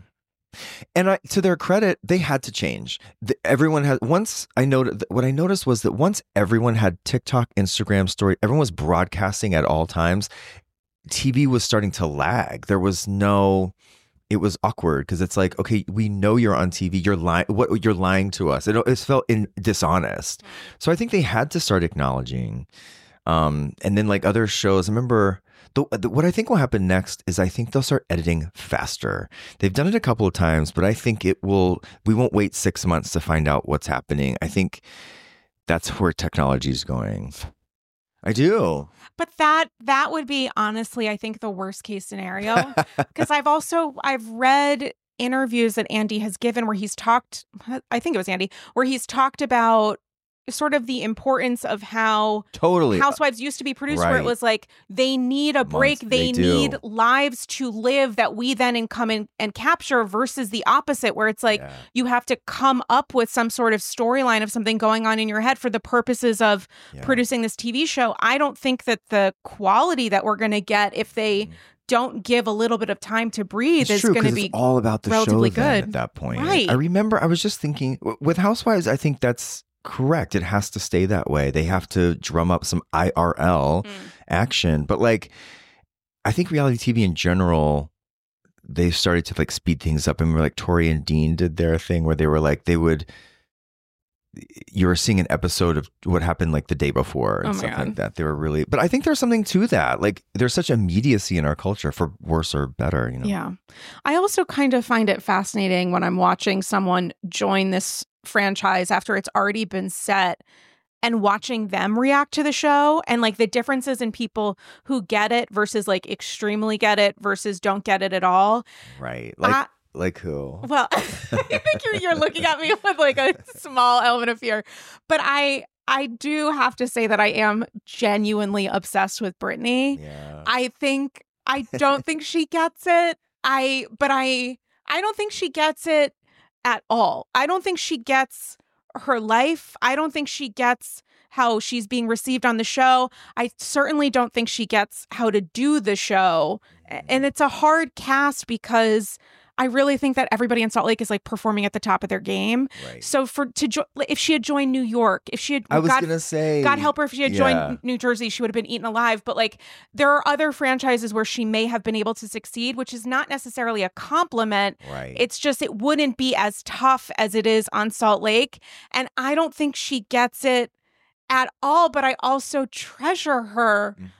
S2: And to their credit, they had to change. Everyone had, once I noticed, what I noticed was that once everyone had TikTok, Instagram story, everyone was broadcasting at all times, TV was starting to lag. There was no, it was awkward because it's like, okay, we know you're on TV. You're lying. What you're lying to us. It felt dishonest. So I think they had to start acknowledging. And then like other shows, I remember what I think will happen next is I think they'll start editing faster. They've done it a couple of times, but I think we won't wait 6 months to find out what's happening. I think that's where technology is going. I do.
S1: But that would be honestly, I think, the worst case scenario. Because I've read interviews that Andy has given where he's talked, I think it was Andy, where he's talked about sort of the importance of how Housewives used to be produced, where it was like they need a break, they need lives to live that we then come in and capture, versus the opposite, where it's like you have to come up with some sort of storyline of something going on in your head for the purposes of producing this TV show. I don't think that the quality that we're going to get if they don't give a little bit of time to breathe is going to be
S2: all about the
S1: relatively
S2: show
S1: good
S2: at that point.
S1: Right.
S2: I remember I was just thinking with Housewives, I think that's correct. It has to stay that way. They have to drum up some IRL action. But like, I think reality TV in general, they started to like speed things up. And like Tori and Dean did their thing where they were like, you were seeing an episode of what happened like the day before and stuff like that. They were really, but I think there's something to that. Like there's such immediacy in our culture, for worse or better, you know?
S1: Yeah. I also kind of find it fascinating when I'm watching someone join this franchise after it's already been set and watching them react to the show, and like the differences in people who get it versus like extremely get it versus don't get it at all.
S2: Right. Like who?
S1: Well, I think you're looking at me with like a small element of fear, but I do have to say that I am genuinely obsessed with Brittany.
S2: Yeah.
S1: I don't think she gets it. I don't think she gets it at all. I don't think she gets her life. I don't think she gets how she's being received on the show. I certainly don't think she gets how to do the show. And it's a hard cast because I really think that everybody in Salt Lake is like performing at the top of their game.
S2: Right.
S1: So if she had joined New York, if she had, God help her, if she had joined New Jersey, she would have been eaten alive. But like, there are other franchises where she may have been able to succeed, which is not necessarily a compliment.
S2: Right.
S1: It's just, it wouldn't be as tough as it is on Salt Lake. And I don't think she gets it at all, but I also treasure her. Mm-hmm.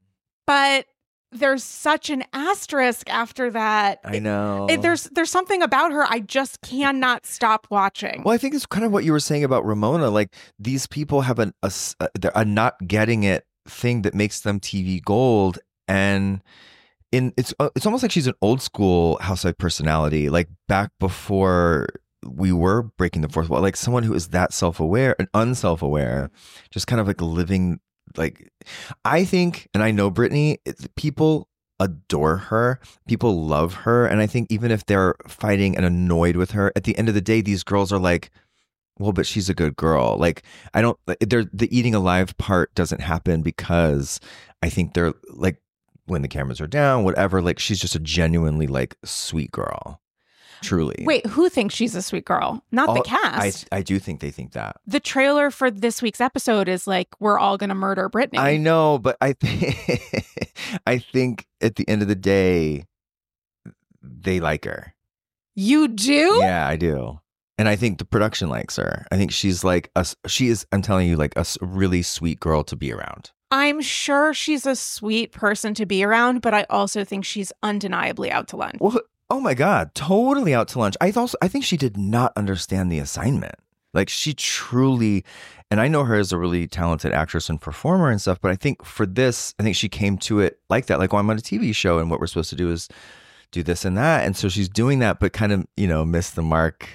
S1: But there's such an asterisk after that.
S2: I know.
S1: There's something about her I just cannot stop watching.
S2: Well, I think it's kind of what you were saying about Ramona. Like these people have a not getting it thing that makes them TV gold, and it's almost like she's an old school housewife personality. Like back before we were breaking the fourth wall, like someone who is that self-aware and unself-aware, just kind of like living. Like, I think, and I know Brittany, people adore her. People love her. And I think even if they're fighting and annoyed with her, at the end of the day, these girls are like, well, but she's a good girl. Like, the eating alive part doesn't happen because I think they're like, when the cameras are down, whatever, like she's just a genuinely like sweet girl. Truly.
S1: Wait, who thinks she's a sweet girl? Not the cast.
S2: I do think they think that.
S1: The trailer for this week's episode is like, we're all going to murder Brittany.
S2: I know, but I think at the end of the day, they like her.
S1: You do?
S2: Yeah, I do. And I think the production likes her. I think she's like, I'm telling you, like a really sweet girl to be around.
S1: I'm sure she's a sweet person to be around, but I also think she's undeniably out to lunch.
S2: Well, oh my God, totally out to lunch. I think she did not understand the assignment. Like she truly, and I know her as a really talented actress and performer and stuff, but I think for this, I think she came to it like that. Like, oh, I'm on a TV show and what we're supposed to do is do this and that. And so she's doing that, but kind of, missed the mark,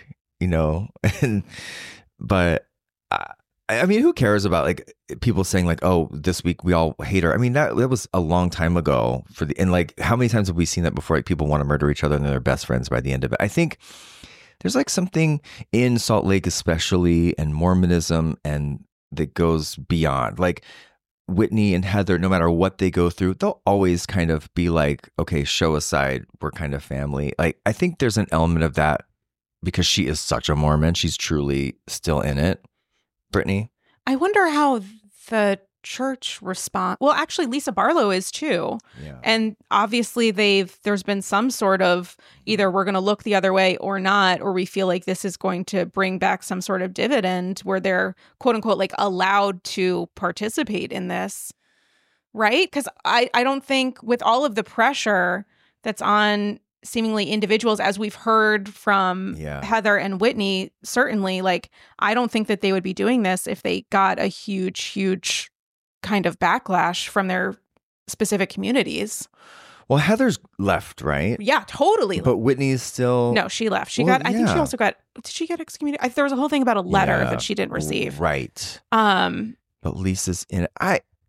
S2: but I mean, who cares about like people saying like, oh, this week we all hate her. I mean, that was a long time ago and like, how many times have we seen that before? Like people want to murder each other and they're best friends by the end of it. I think there's like something in Salt Lake, especially, and Mormonism, and that goes beyond like Whitney and Heather. No matter what they go through, they'll always kind of be like, okay, show aside, we're kind of family. Like, I think there's an element of that because she is such a Mormon. She's truly still in it. Brittany?
S1: I wonder how the church respond. Well, actually, Lisa Barlow is too.
S2: Yeah.
S1: And obviously there's been some sort of either we're going to look the other way or not, or we feel like this is going to bring back some sort of dividend where they're quote unquote like allowed to participate in this. Right? Because I don't think with all of the pressure that's on seemingly individuals, as we've heard from Heather and Whitney, certainly, like, I don't think that they would be doing this if they got a huge kind of backlash from their specific communities.
S2: Well, Heather's left, right?
S1: Yeah, totally.
S2: But Whitney's still...
S1: No, she left. I think she also got... Did she get excommunicated? There was a whole thing about a letter that she didn't receive.
S2: Right. But Lisa's in it.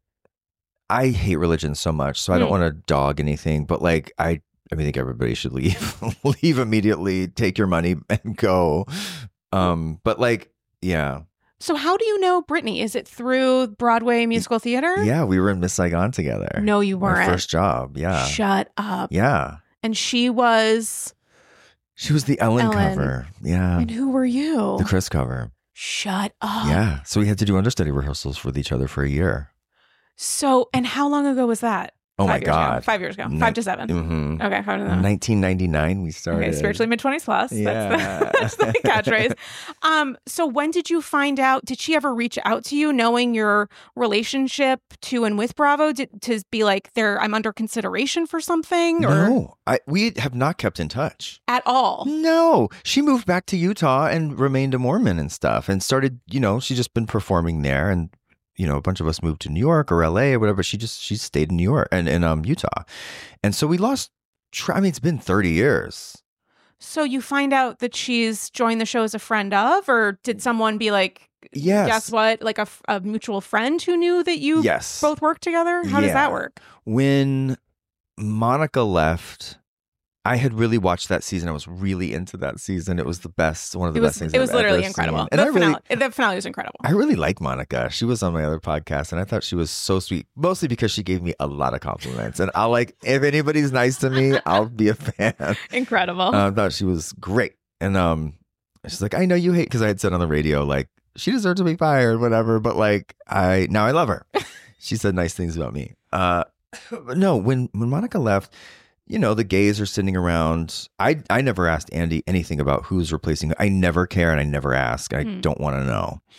S2: I hate religion so much, so I don't want to dog anything, but like, I think everybody should leave. Leave immediately, take your money and go. But like, yeah.
S1: So how do you know Brittany? Is it through Broadway musical theater?
S2: Yeah, we were in Miss Saigon together.
S1: No, you weren't.
S2: My first job, yeah.
S1: Shut up.
S2: Yeah.
S1: And she was
S2: the Ellen cover. Yeah.
S1: And who were you?
S2: The Chris cover.
S1: Shut up.
S2: Yeah. So we had to do understudy rehearsals with each other for a year.
S1: So, and how long ago was that?
S2: Oh my God.
S1: 5 years ago. 5 to 7.
S2: Mm-hmm.
S1: Okay, 5 to 7.
S2: 1999 we started.
S1: Okay, spiritually mid-20s plus.
S2: Yeah.
S1: That's the catchphrase. So when did you find out, did she ever reach out to you knowing your relationship to and with Bravo to be like, I'm under consideration for something? Or?
S2: No, we have not kept in touch.
S1: At all?
S2: No. She moved back to Utah and remained a Mormon and stuff and started, she's just been performing there, and a bunch of us moved to New York or LA or whatever. She stayed in New York and in Utah. And so we lost it's been 30 years.
S1: So you find out that she's joined the show as a friend of, or did someone be like,
S2: yes,
S1: guess what? Like a mutual friend who knew that you both worked together? How does that work?
S2: When Monica left, I had really watched that season. I was really into that season. It was the best, one of the best things.
S1: It was literally incredible. And the finale was incredible.
S2: I really like Monica. She was on my other podcast, and I thought she was so sweet, mostly because she gave me a lot of compliments. And I'll if anybody's nice to me, I'll be a fan.
S1: Incredible.
S2: I thought she was great. And she's like, I know you hate, because I had said on the radio, like, she deserves to be fired, whatever. But like, now I love her. She said nice things about me. But no, when Monica left, the gays are sitting around. I never asked Andy anything about who's replacing her. I never care, and I never ask. I don't want to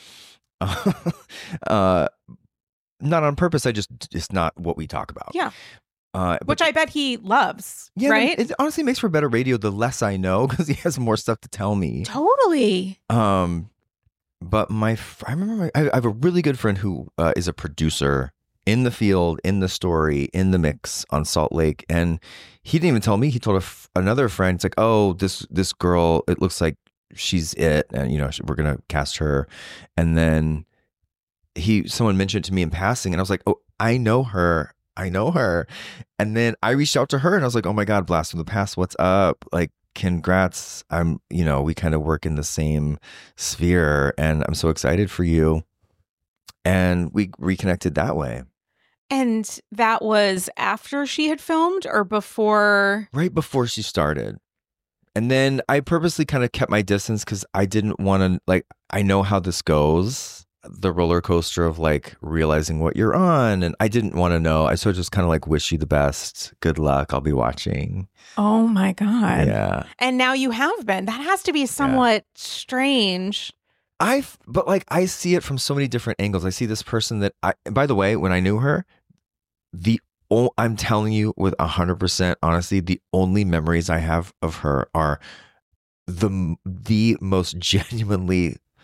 S2: know. Not on purpose. It's not what we talk about.
S1: Yeah. Which I bet he loves, right?
S2: It honestly makes for better radio the less I know, because he has more stuff to tell me.
S1: Totally.
S2: But I remember I have a really good friend who is a producer in the field, in the story, in the mix on Salt Lake. And he didn't even tell me. He told another friend, it's like, oh, this girl, it looks like she's it. And, we're going to cast her. And then someone mentioned it to me in passing, and I was like, oh, I know her. And then I reached out to her, and I was like, oh my God, Blast from the Past, what's up? Like, congrats. We kind of work in the same sphere, and I'm so excited for you. And we reconnected that way.
S1: And that was after she had filmed or before?
S2: Right before she started. And then I purposely kind of kept my distance because I didn't want to, I know how this goes, the roller coaster of realizing what you're on. And I didn't want to know. I sort of just kind of wish you the best. Good luck. I'll be watching.
S1: Oh my God.
S2: Yeah.
S1: And now you have been. That has to be somewhat strange.
S2: But I see it from so many different angles. I see this person that by the way, when I knew her, I'm telling you with 100% honesty, the only memories I have of her are the most genuinely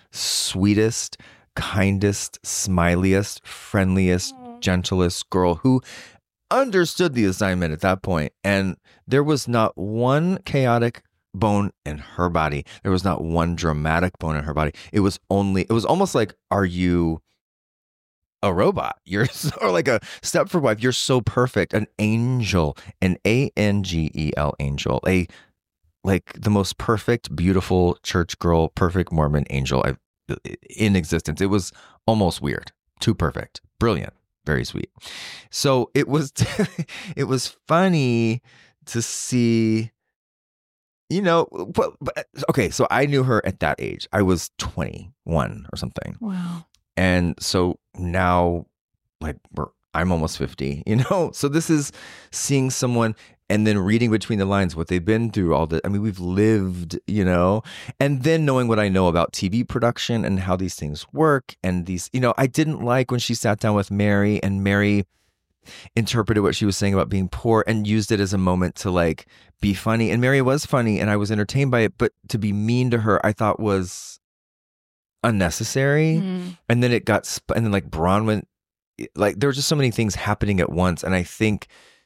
S2: sweetest, kindest, smiliest, friendliest, gentlest girl who understood the assignment at that point. And there was not one chaotic bone in her body. There was not one dramatic bone in her body. It was almost like, are you a robot? You're or like a Stepford wife. You're so perfect. An angel, an angel, angel, like the most perfect, beautiful church girl, perfect Mormon angel in existence. It was almost weird. Too perfect. Brilliant. Very sweet. So it was it was funny to see, okay, so I knew her at that age. I was 21 or something.
S1: Wow.
S2: And so now, like, I'm almost 50, So this is seeing someone and then reading between the lines what they've been through, we've lived, and then knowing what I know about TV production and how these things work. And these, I didn't like when she sat down with Mary and Mary interpreted what she was saying about being poor and used it as a moment to like be funny. And Mary was funny and I was entertained by it, but to be mean to her, I thought was unnecessary. And then it got, and then like Braun went, like there were just so many things happening at once. And I think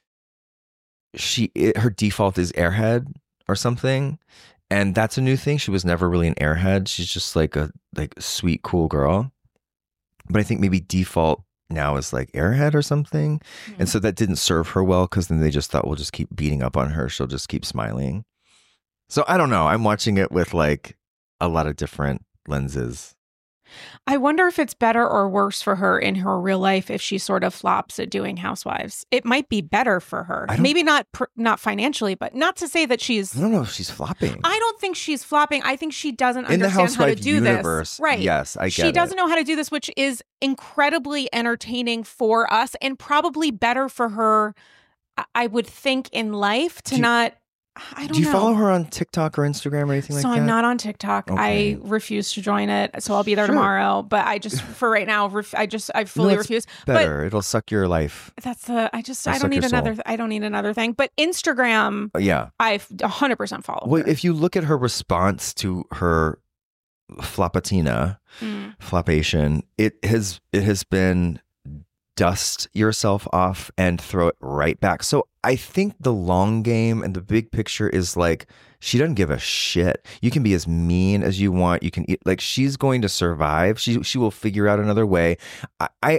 S2: her default is airhead or something. And that's a new thing. She was never really an airhead. She's just like a sweet, cool girl. But I think maybe default now is like airhead or something. And so that didn't serve her well because then they just thought, we'll just keep beating up on her. She'll just keep smiling. So I don't know. I'm watching it with like a lot of different lenses.
S1: I wonder if it's better or worse for her in her real life if she sort of flops at doing Housewives. It might be better for her. Maybe not financially, but not to say that she's...
S2: I don't know if she's flopping.
S1: I don't think she's flopping. I think she doesn't understand how to do
S2: universe,
S1: this. Right.
S2: Yes, I get it.
S1: She doesn't know how to do this, which is incredibly entertaining for us and probably better for her, I would think, in life to not... I don't know.
S2: Do you follow her on TikTok or Instagram or anything like that?
S1: So I'm not on TikTok. Okay. I refuse to join it. So I'll be there tomorrow. But I just, for right now, I fully refuse.
S2: Better.
S1: But
S2: it'll suck your life.
S1: That's I don't need another thing. But Instagram, I 100% follow.
S2: Well, if you look at her response to her floppation, it has been dust yourself off and throw it right back. So I think the long game and the big picture is like, she doesn't give a shit. You can be as mean as you want. You can eat, like, she's going to survive. She will figure out another way. I'm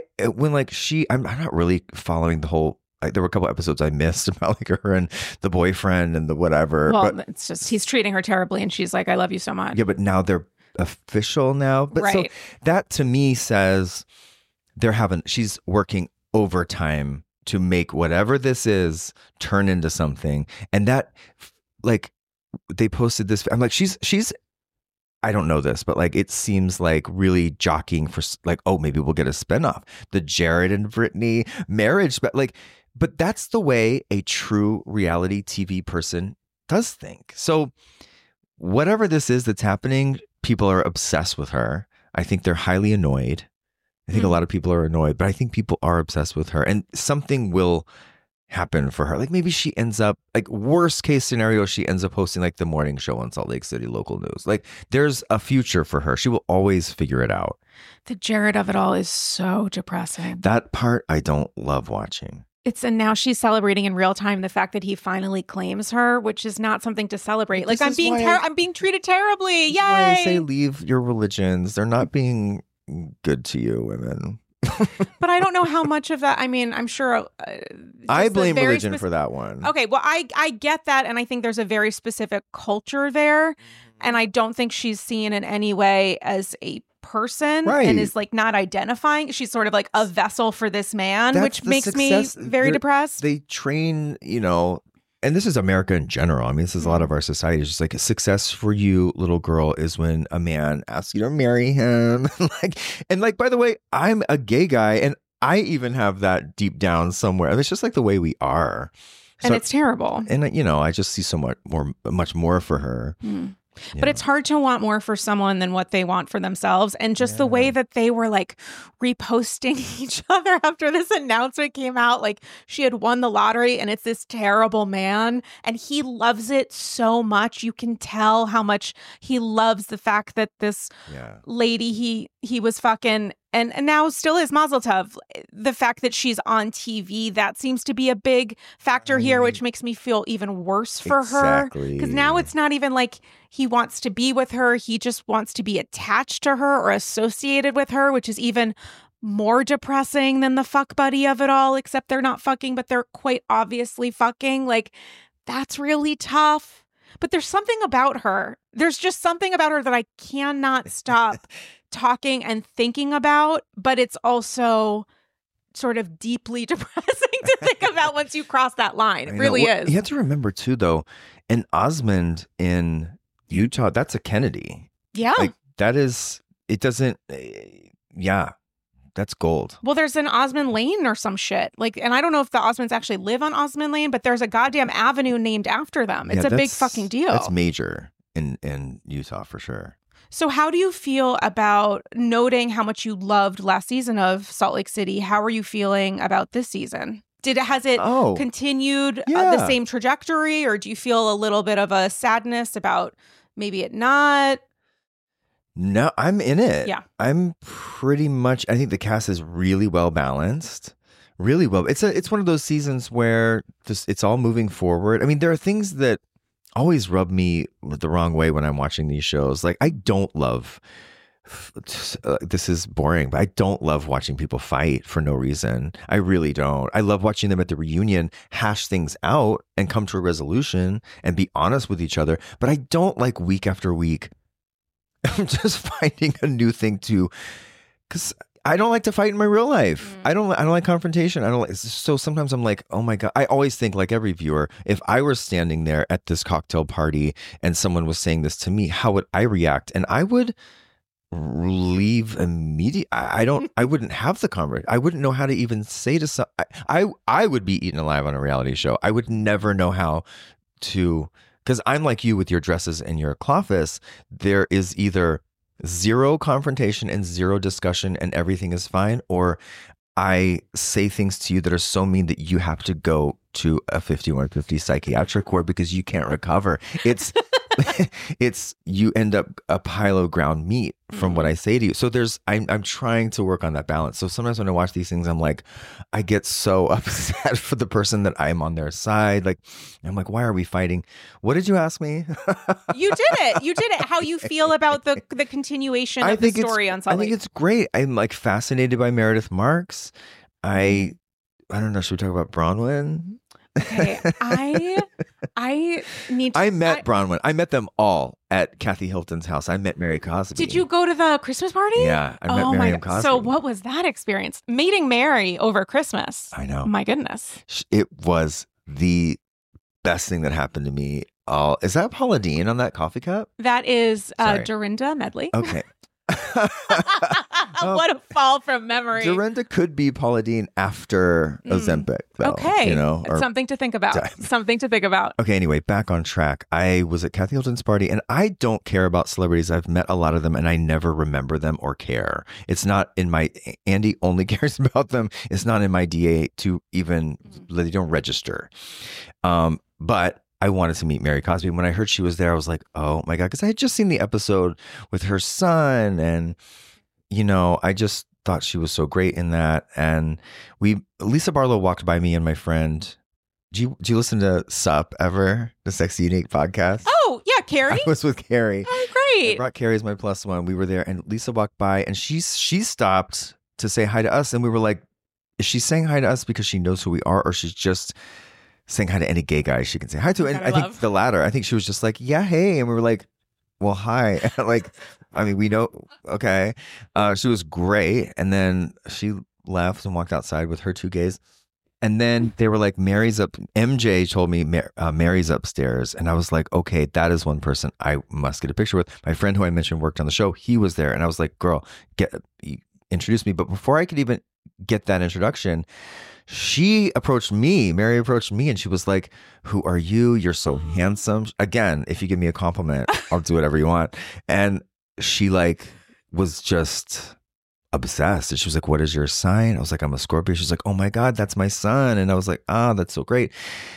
S2: not really following the whole, there were a couple episodes I missed about like her and the boyfriend and the whatever.
S1: Well, but it's just, he's treating her terribly and she's like, I love you so much.
S2: Yeah, but now they're official now. But right. So that to me says she's working overtime to make whatever this is turn into something. And that, like, they posted this, I'm like, she's I don't know this, but like, it seems like really jockeying for like, oh, maybe we'll get a spinoff, the Jared and Brittany marriage, but that's the way a true reality TV person does think. So whatever this is that's happening, people are obsessed with her. I think they're highly annoyed. I think a lot of people are annoyed, but I think people are obsessed with her and something will happen for her. Like maybe she ends up, like worst case scenario, she ends up hosting like the morning show on Salt Lake City local news. Like there's a future for her. She will always figure it out.
S1: The Jared of it all is so depressing.
S2: That part I don't love watching.
S1: And now she's celebrating in real time the fact that he finally claims her, which is not something to celebrate. Like I'm being treated terribly. Yay!
S2: Why I say leave your religions. They're not being good to you, women.
S1: But I don't know how much of that. I mean, I'm sure.
S2: I blame religion for that one.
S1: Okay, well, I get that, and I think there's a very specific culture there, and I don't think she's seen in any way as a person, right, and is like not identifying. She's sort of like a vessel for this man, which makes me very depressed.
S2: They train, and this is America in general. I mean, this is a lot of our society. It's just like a success for you, little girl, is when a man asks you to marry him. and by the way, I'm a gay guy and I even have that deep down somewhere. And it's just like the way we are.
S1: And it's terrible.
S2: And, I just see much more for her.
S1: But it's hard to want more for someone than what they want for themselves. And just the way that they were like reposting each other after this announcement came out, like she had won the lottery and it's this terrible man and he loves it so much. You can tell how much he loves the fact that this lady he was fucking and now still is Mazel Tov. The fact that she's on TV, that seems to be a big factor here, which makes me feel even worse for her. Because now it's not even like he wants to be with her. He just wants to be attached to her or associated with her, which is even more depressing than the fuck buddy of it all, except they're not fucking, but they're quite obviously fucking. Like, that's really tough. But there's something about her. There's just something about her that I cannot stop talking and thinking about, but it's also sort of deeply depressing to think about once you cross that line. It really is.
S2: You have to remember too, though, an Osmond in Utah, that's a Kennedy.
S1: Yeah.
S2: Like that is, it doesn't, that's gold.
S1: Well, there's an Osmond Lane or some shit. Like, and I don't know if the Osmonds actually live on Osmond Lane, but there's a goddamn avenue named after them. It's a big fucking deal.
S2: That's major in Utah for sure.
S1: So how do you feel about noting how much you loved last season of Salt Lake City? How are you feeling about this season? Has it continued the same trajectory, or do you feel a little bit of a sadness about maybe it not?
S2: No, I'm in it.
S1: Yeah.
S2: I'm pretty much, I think the cast is really well balanced. Really well. It's one of those seasons where it's all moving forward. I mean, there are things that always rub me the wrong way when I'm watching these shows. Like, I don't love, this is boring, but I don't love watching people fight for no reason. I really don't. I love watching them at the reunion hash things out and come to a resolution and be honest with each other. But I don't like week after week, I'm just finding a new thing to, because I don't like to fight in my real life. I don't like confrontation. So sometimes I'm like, oh my God. I always think, like every viewer, if I were standing there at this cocktail party and someone was saying this to me, how would I react? And I would leave immediately. I wouldn't have the conversation. I wouldn't know how to even say to some, I would be eaten alive on a reality show. I would never know how to, because I'm like you with your dresses and your cloffice. There is either zero confrontation and zero discussion and everything is fine, or I say things to you that are so mean that you have to go to a 5150 psychiatric ward because you can't recover. It's you end up a pile of ground meat from what I say to you. So I'm trying to work on that balance. So sometimes when I watch these things, I'm like, I get so upset for the person that I'm on their side. Like, I'm like, why are we fighting? What did you ask me?
S1: You did it. How you feel about the continuation of the story on Salt Lake?
S2: I think it's great. I'm like fascinated by Meredith Marks. I don't know. Should we talk about Bronwyn?
S1: Okay, I met
S2: Bronwyn. I met them all at Kathy Hilton's house. I met Mary Cosby.
S1: Did you go to the Christmas party?
S2: Yeah, I met Miriam Cosby.
S1: So what was that experience? Meeting Mary over Christmas.
S2: I know.
S1: My goodness.
S2: It was the best thing that happened to me. Is that Paula Deen on that coffee cup?
S1: That is Dorinda Medley.
S2: Okay.
S1: What a fall from memory.
S2: Dorinda could be Paula Deen after Ozempic, though.
S1: Okay.
S2: You know,
S1: something to think about. Something to think about.
S2: Okay, anyway, back on track. I was at Kathy Hilton's party, and I don't care about celebrities. I've met a lot of them, and I never remember them or care. It's not in my, Andy only cares about them. It's not in my DA to even, they don't register. But I wanted to meet Mary Cosby. When I heard she was there, I was like, oh my God, because I had just seen the episode with her son. And, you know, I just thought she was so great in that. And Lisa Barlow walked by me and my friend. Do you listen to Sup ever? The Sexy Unique podcast?
S1: Oh, yeah, Carrie.
S2: I was with Carrie.
S1: Oh, great.
S2: I brought Carrie as my plus one. We were there and Lisa walked by and she stopped to say hi to us. And we were like, is she saying hi to us because she knows who we are, or she's just saying hi to any gay guy she can say hi to? And I think the latter. I think she was just like, yeah, hey. And we were like, well, hi. Like, I mean, we know. Okay. She was great. And then she left and walked outside with her two gays. And then they were like, Mary's up. MJ told me Mary's upstairs. And I was like, okay, that is one person I must get a picture with. My friend who I mentioned worked on the show. He was there. And I was like, girl, introduce me. But before I could even get that introduction, she approached me, Mary approached me, and she was like, "Who are you? You're so handsome." Again, if you give me a compliment, I'll do whatever you want. And she like was just obsessed. And she was like, "What is your sign?" I was like, "I'm a Scorpio." She's like, "Oh my God, that's my son." And I was like, "That's so great."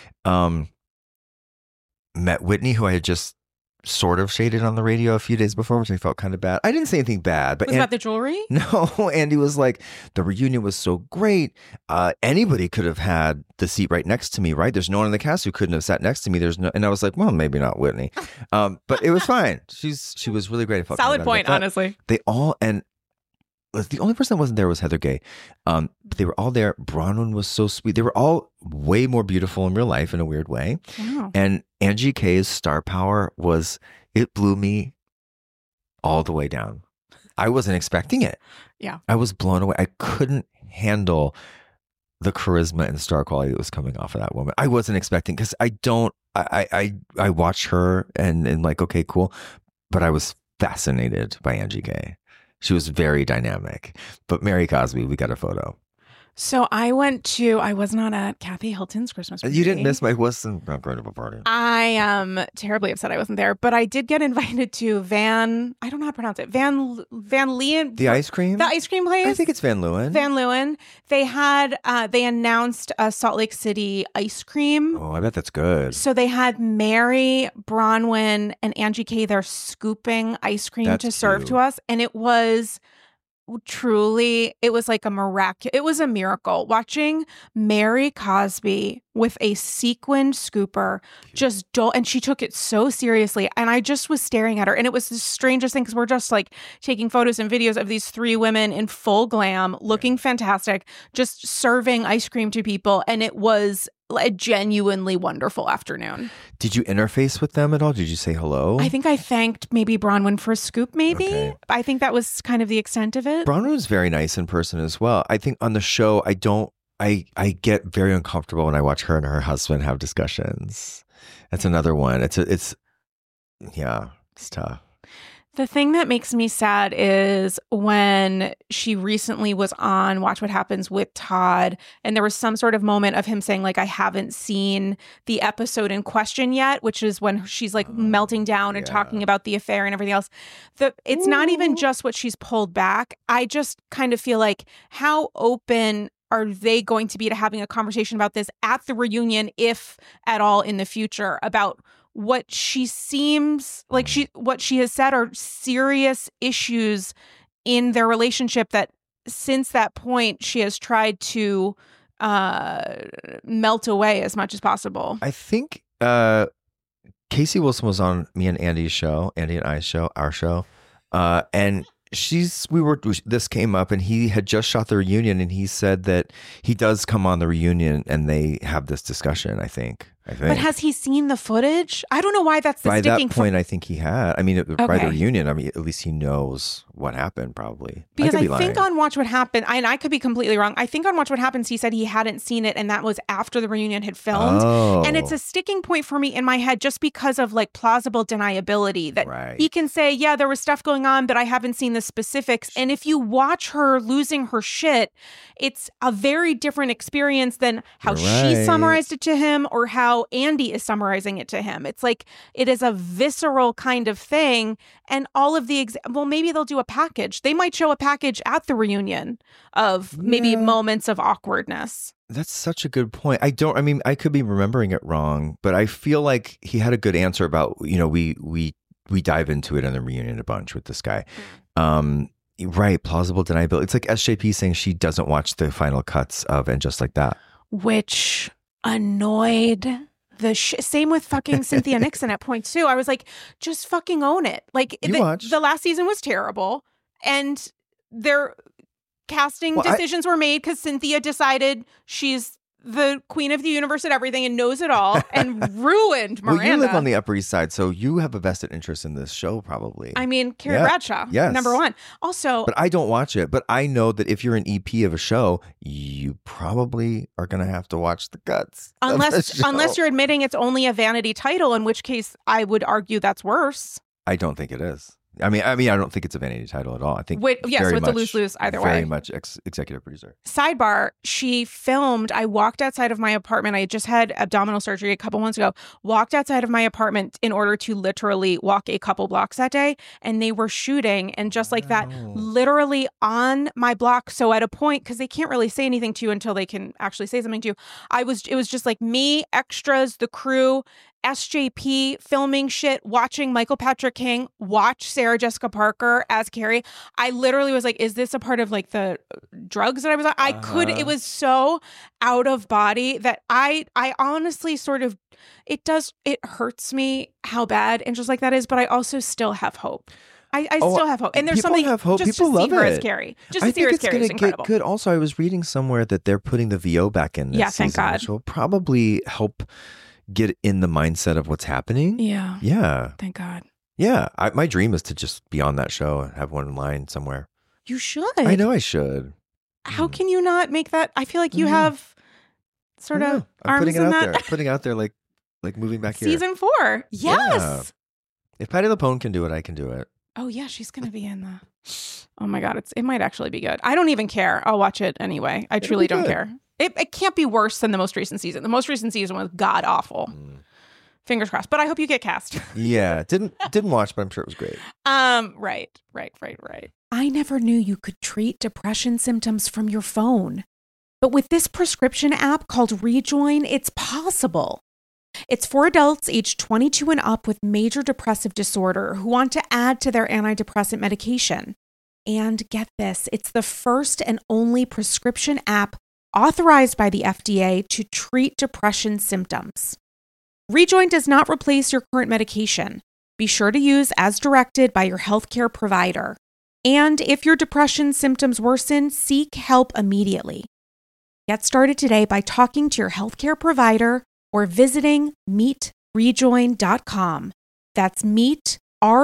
S2: Met Whitney, who I had just sort of shaded on the radio a few days before, which I felt kind of bad. I didn't say anything bad, but
S1: was about the jewelry?
S2: No, Andy was like, the reunion was so great. Anybody could have had the seat right next to me, right? There's no one in the cast who couldn't have sat next to me. And I was like, well, maybe not Whitney, but it was fine. She was really great. I felt
S1: solid point, honestly.
S2: They all, and the only person that wasn't there was Heather Gay. They were all there. Bronwyn was so sweet. They were all way more beautiful in real life in a weird way.
S1: Wow.
S2: And Angie K's star power it blew me all the way down. I wasn't expecting it.
S1: Yeah.
S2: I was blown away. I couldn't handle the charisma and star quality that was coming off of that woman. I wasn't expecting, because I watched her and like, okay, cool. But I was fascinated by Angie K. She was very dynamic. But Mary Cosby, we got a photo.
S1: So I was not at Kathy Hilton's Christmas party.
S2: You didn't miss my, wasn't not going to a party.
S1: I am terribly upset I wasn't there, but I did get invited to I don't know how to pronounce it. Van Leeuwen.
S2: The ice cream?
S1: The ice cream place?
S2: I think it's Van Leeuwen.
S1: Van Leeuwen. They announced a Salt Lake City ice cream.
S2: Oh, I bet that's good.
S1: So they had Mary, Bronwyn, and Angie K there scooping ice cream to serve to us. And it was like it was a miracle watching Mary Cosby with a sequined scooper and she took it so seriously, and I just was staring at her, and it was the strangest thing, because we're just like taking photos and videos of these three women in full glam looking fantastic, just serving ice cream to people, and it was a genuinely wonderful afternoon.
S2: Did you interface with them at all? Did you say hello?
S1: I think I thanked maybe Bronwyn for a scoop, maybe. Okay. I think that was kind of the extent of it.
S2: Bronwyn was very nice in person as well. I think on the show, I get very uncomfortable when I watch her and her husband have discussions. That's another one. It's tough.
S1: The thing that makes me sad is when she recently was on Watch What Happens with Todd, and there was some sort of moment of him saying, like, I haven't seen the episode in question yet, which is when she's like melting down and talking about the affair and everything else. It's not even just what she's pulled back. I just kind of feel like, how open are they going to be to having a conversation about this at the reunion, if at all, in the future, about what she seems like what she has said are serious issues in their relationship that since that point she has tried to melt away as much as possible.
S2: I think Casey Wilson was on me and Andy's show, Andy and I's show, our show, and this came up, and he had just shot the reunion, and he said that he does come on the reunion and they have this discussion, I think.
S1: But has he seen the footage? I don't know why that's the sticking
S2: point. By that point, I think he had. I mean, by the reunion, I mean, at least he knows what happened, probably.
S1: Because I think on Watch What Happened, and I could be completely wrong, I think on Watch What Happens, he said he hadn't seen it, and that was after the reunion had filmed.
S2: Oh.
S1: And it's a sticking point for me in my head just because of like plausible deniability, that he can say, yeah, there was stuff going on, but I haven't seen the specifics. And if you watch her losing her shit, it's a very different experience than how she summarized it to him or how Andy is summarizing it to him. It's like, it is a visceral kind of thing. And all of the, maybe they'll do a package. They might show a package at the reunion of maybe moments of awkwardness.
S2: That's such a good point. I could be remembering it wrong, but I feel like he had a good answer about, we dive into it in the reunion a bunch with this guy. Right. Plausible deniability. It's like SJP saying she doesn't watch the final cuts of And Just Like That.
S1: Which annoyed same with fucking Cynthia Nixon at point 2. I was like, just fucking own it. Like, the last season was terrible, and their casting decisions were made because Cynthia decided she's the queen of the universe at everything and knows it all, and ruined Miranda.
S2: Well, you live on the Upper East Side, so you have a vested interest in this show, probably.
S1: I mean, Carrie Bradshaw, number one. Also,
S2: but I don't watch it. But I know that if you're an EP of a show, you probably are going to have to watch the cuts.
S1: Unless you're admitting it's only a vanity title, in which case I would argue that's worse.
S2: I don't think it is. I mean, I don't think it's a vanity title at all. I think
S1: so it's a lose-lose either way.
S2: Very much executive producer.
S1: Sidebar, she filmed, I walked outside of my apartment. I had just had abdominal surgery a couple months ago, walked outside of my apartment in order to literally walk a couple blocks that day. And they were shooting. And just like that, literally on my block. So at a point, because they can't really say anything to you until they can actually say something to you. It was just like me, extras, the crew, SJP filming shit, watching Michael Patrick King watch Sarah Jessica Parker as Carrie. I literally was like, is this a part of like the drugs that I was on? It was so out of body that I honestly sort of, it hurts me how bad and just like that is, but I also still have hope. I still have hope. And there's something
S2: have hope.
S1: Just
S2: people
S1: to
S2: love
S1: see her
S2: it.
S1: as Carrie. Just to see her as Carrie is incredible.
S2: Get good. Also, I was reading somewhere that they're putting the VO back in this season,
S1: thank God.
S2: which will probably help get in the mindset of what's happening.
S1: Yeah. Thank God.
S2: Yeah. My dream is to just be on that show and have one line somewhere.
S1: You should.
S2: I know I should.
S1: How can you not make that? I feel like you have sort of arms
S2: putting it
S1: in
S2: out
S1: that.
S2: there. Putting out there like moving back here.
S1: Season 4. Yes.
S2: Yeah. If Patti LuPone can do it, I can do it.
S1: Oh yeah, she's going to be in the... Oh my God, it might actually be good. I don't even care. I'll watch it anyway. I truly don't care. It can't be worse than the most recent season. The most recent season was god awful. Fingers crossed. But I hope you get cast.
S2: Yeah, didn't watch, but I'm sure it was great.
S1: Right. I never knew you could treat depression symptoms from your phone. But with this prescription app called Rejoin, it's possible. It's for adults aged 22 and up with major depressive disorder who want to add to their antidepressant medication. And get this, it's the first and only prescription app authorized by the FDA to treat depression symptoms. Rejoin does not replace your current medication. Be sure to use as directed by your healthcare provider. And if your depression symptoms worsen, seek help immediately. Get started today by talking to your healthcare provider or visiting meetrejoin.com. That's meet,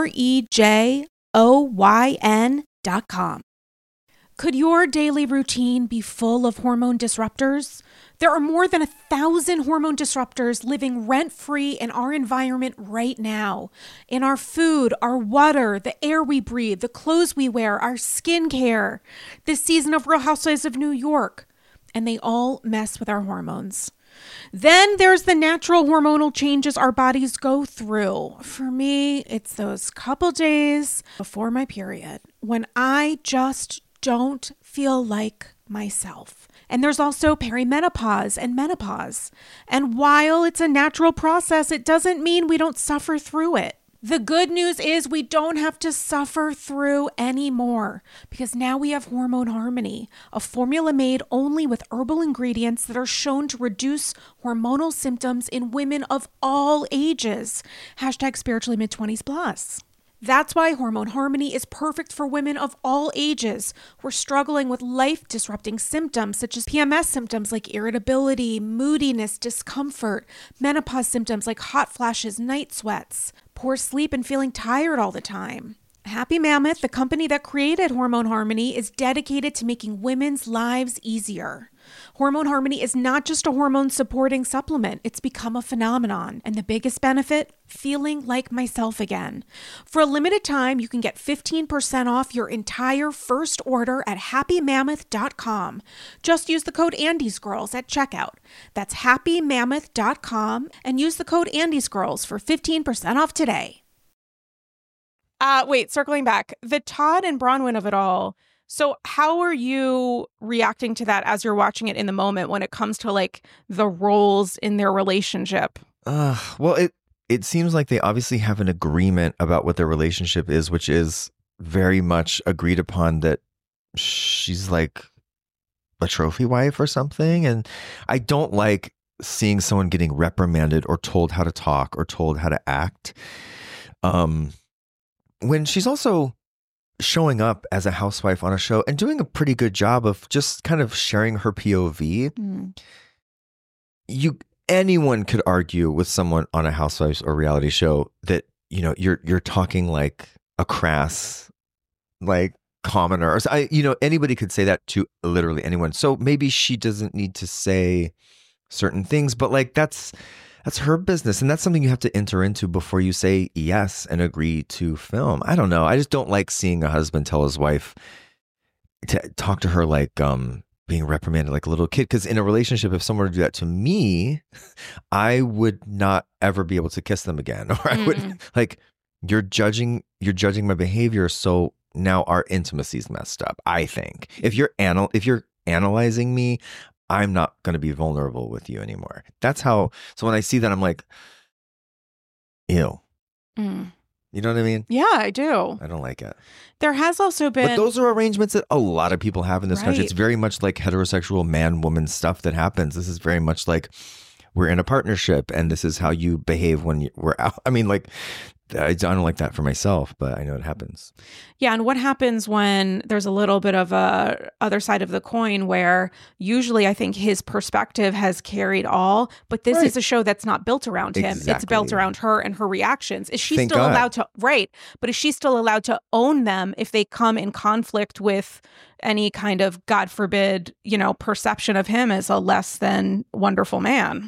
S1: REJOYN.com. Could your daily routine be full of hormone disruptors? There are more than 1,000 hormone disruptors living rent-free in our environment right now. In our food, our water, the air we breathe, the clothes we wear, our skincare. This season of Real Housewives of New York. And they all mess with our hormones. Then there's the natural hormonal changes our bodies go through. For me, it's those couple days before my period when I just don't feel like myself. And there's also perimenopause and menopause. And while it's a natural process, it doesn't mean we don't suffer through it. The good news is we don't have to suffer through anymore because now we have Hormone Harmony, a formula made only with herbal ingredients that are shown to reduce hormonal symptoms in women of all ages. #spiritually mid-20s plus. That's why Hormone Harmony is perfect for women of all ages who are struggling with life-disrupting symptoms such as PMS symptoms like irritability, moodiness, discomfort, menopause symptoms like hot flashes, night sweats, poor sleep, and feeling tired all the time. Happy Mammoth, the company that created Hormone Harmony, is dedicated to making women's lives easier. Hormone Harmony is not just a hormone-supporting supplement. It's become a phenomenon. And the biggest benefit? Feeling like myself again. For a limited time, you can get 15% off your entire first order at happymammoth.com. Just use the code AndysGirls at checkout. That's happymammoth.com and use the code AndysGirls for 15% off today. Wait, circling back, the Todd and Bronwyn of it all. So how are you reacting to that as you're watching it in the moment when it comes to like the roles in their relationship?
S2: Well, it seems like they obviously have an agreement about what their relationship is, which is very much agreed upon that she's like a trophy wife or something. And I don't like seeing someone getting reprimanded or told how to talk or told how to act. When she's also showing up as a housewife on a show and doing a pretty good job of just kind of sharing her POV, anyone could argue with someone on a Housewives or reality show that, you know, you're talking like a crass, like commoner, or anybody could say that to literally anyone. So maybe she doesn't need to say certain things, but like that's That's her business. And that's something you have to enter into before you say yes and agree to film. I don't know. I just don't like seeing a husband tell his wife to talk to her like being reprimanded like a little kid. Because in a relationship, if someone were to do that to me, I would not ever be able to kiss them again. Or I would like, you're judging my behavior. So now our intimacy's messed up, I think. If you're analyzing me, I'm not going to be vulnerable with you anymore. That's how. So when I see that, I'm like, ew. You know what I mean?
S1: Yeah, I do.
S2: I don't like it.
S1: There has also been...
S2: But those are arrangements that a lot of people have in this country. It's very much like heterosexual man-woman stuff that happens. This is very much like we're in a partnership and this is how you behave when we're out. I mean, like, I don't like that for myself, but I know it happens.
S1: Yeah, and what happens when there's a little bit of a other side of the coin where usually I think his perspective has carried all, but this is a show that's not built around him.
S2: Exactly.
S1: It's built around her and her reactions. Is she
S2: Thank
S1: still
S2: God.
S1: allowed to, but is she still allowed to own them if they come in conflict with any kind of, God forbid, perception of him as a less than wonderful man?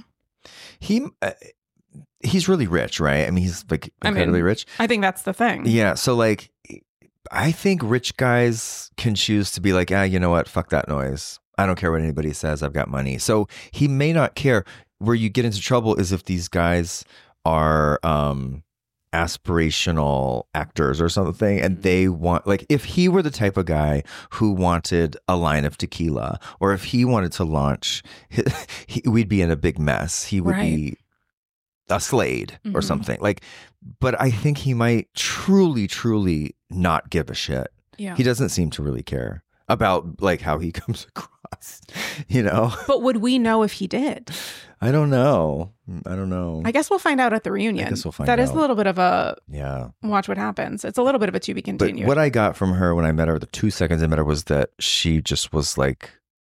S2: He's really rich, right? I mean, he's like incredibly rich.
S1: I think that's the thing.
S2: Yeah. So like, I think rich guys can choose to be like, you know what? Fuck that noise. I don't care what anybody says. I've got money. So he may not care. Where you get into trouble is if these guys are aspirational actors or something, and they want, like, if he were the type of guy who wanted a line of tequila, or if he wanted to launch, we'd be in a big mess. He would be a Slade or something like, but I think he might truly not give a shit.
S1: Yeah.
S2: He doesn't seem to really care about like how he comes across,
S1: But would we know if he did?
S2: I don't know.
S1: I guess we'll find out at the reunion. That is a little bit of a watch what happens. It's a little bit of a to be continued.
S2: But what I got from her when I met her, the 2 seconds I met her, was that she just was like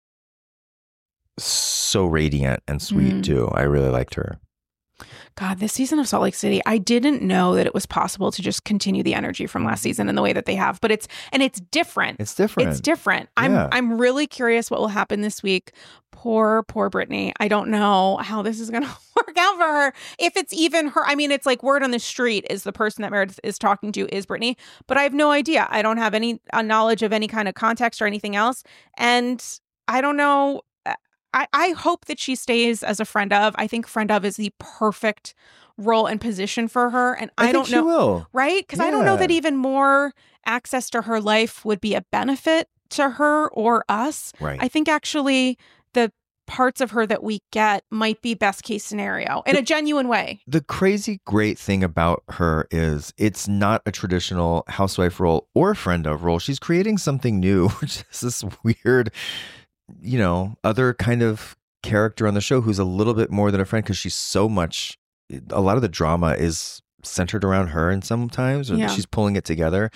S2: so radiant and sweet too. I really liked her.
S1: God, this season of Salt Lake City, I didn't know that it was possible to just continue the energy from last season in the way that they have. But it's different.
S2: It's different.
S1: I'm really curious what will happen this week. Poor Brittany. I don't know how this is going to work out for her. If it's even her. I mean, it's like word on the street is the person that Meredith is talking to is Brittany. But I have no idea. I don't have any knowledge of any kind of context or anything else. And I don't know. I hope that she stays as a friend of. I think friend of is the perfect role and position for her. And I don't know.
S2: She will.
S1: Right? Because I don't know that even more access to her life would be a benefit to her or us.
S2: Right.
S1: I think actually the parts of her that we get might be best case scenario in a genuine way.
S2: The crazy great thing about her is it's not a traditional housewife role or friend of role. She's creating something new, which is this weird, other kind of character on the show who's a little bit more than a friend, because she's so much, a lot of the drama is centered around her, and sometimes she's pulling it together.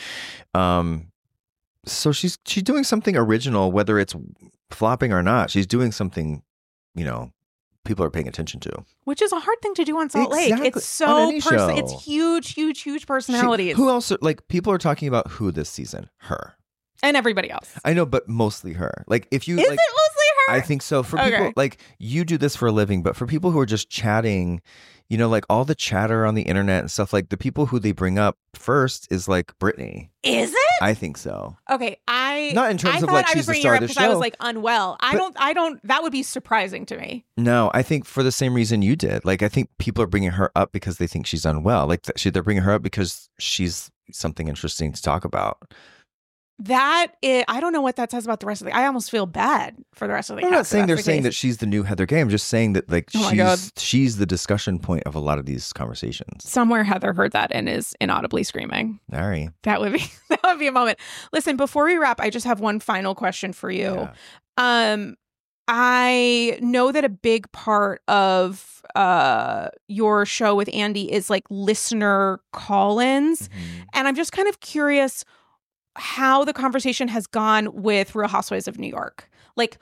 S2: So she's doing something original, whether it's flopping or not. She's doing something, people are paying attention to.
S1: Which is a hard thing to do on Salt Lake. It's so it's huge personalities.
S2: Who else? Like, people are talking about who this season? Her.
S1: And everybody else.
S2: I know, but mostly her. Like, if you
S1: Is it mostly her?
S2: I think so. For people, like, you do this for a living, but for people who are just chatting, like all the chatter on the internet and stuff, like the people who they bring up first is like Brittany.
S1: Is it?
S2: I think so.
S1: Okay,
S2: not in terms of like she's the star of the show.
S1: I was like unwell. I don't. That would be surprising to me.
S2: No, I think for the same reason you did. Like, I think people are bringing her up because they think she's unwell. Like, they're bringing her up because she's something interesting to talk about.
S1: I don't know what that says about the rest of the. I almost feel bad for the rest of the.
S2: I'm not saying they're saying that she's the new Heather Gay. I'm just saying that like she's the discussion point of a lot of these conversations.
S1: Somewhere Heather heard that and is inaudibly screaming.
S2: All right,
S1: that would be a moment. Listen, before we wrap, I just have one final question for you. Yeah. I know that a big part of your show with Andy is like listener call-ins, and I'm just kind of curious how the conversation has gone with Real Housewives of New York. Like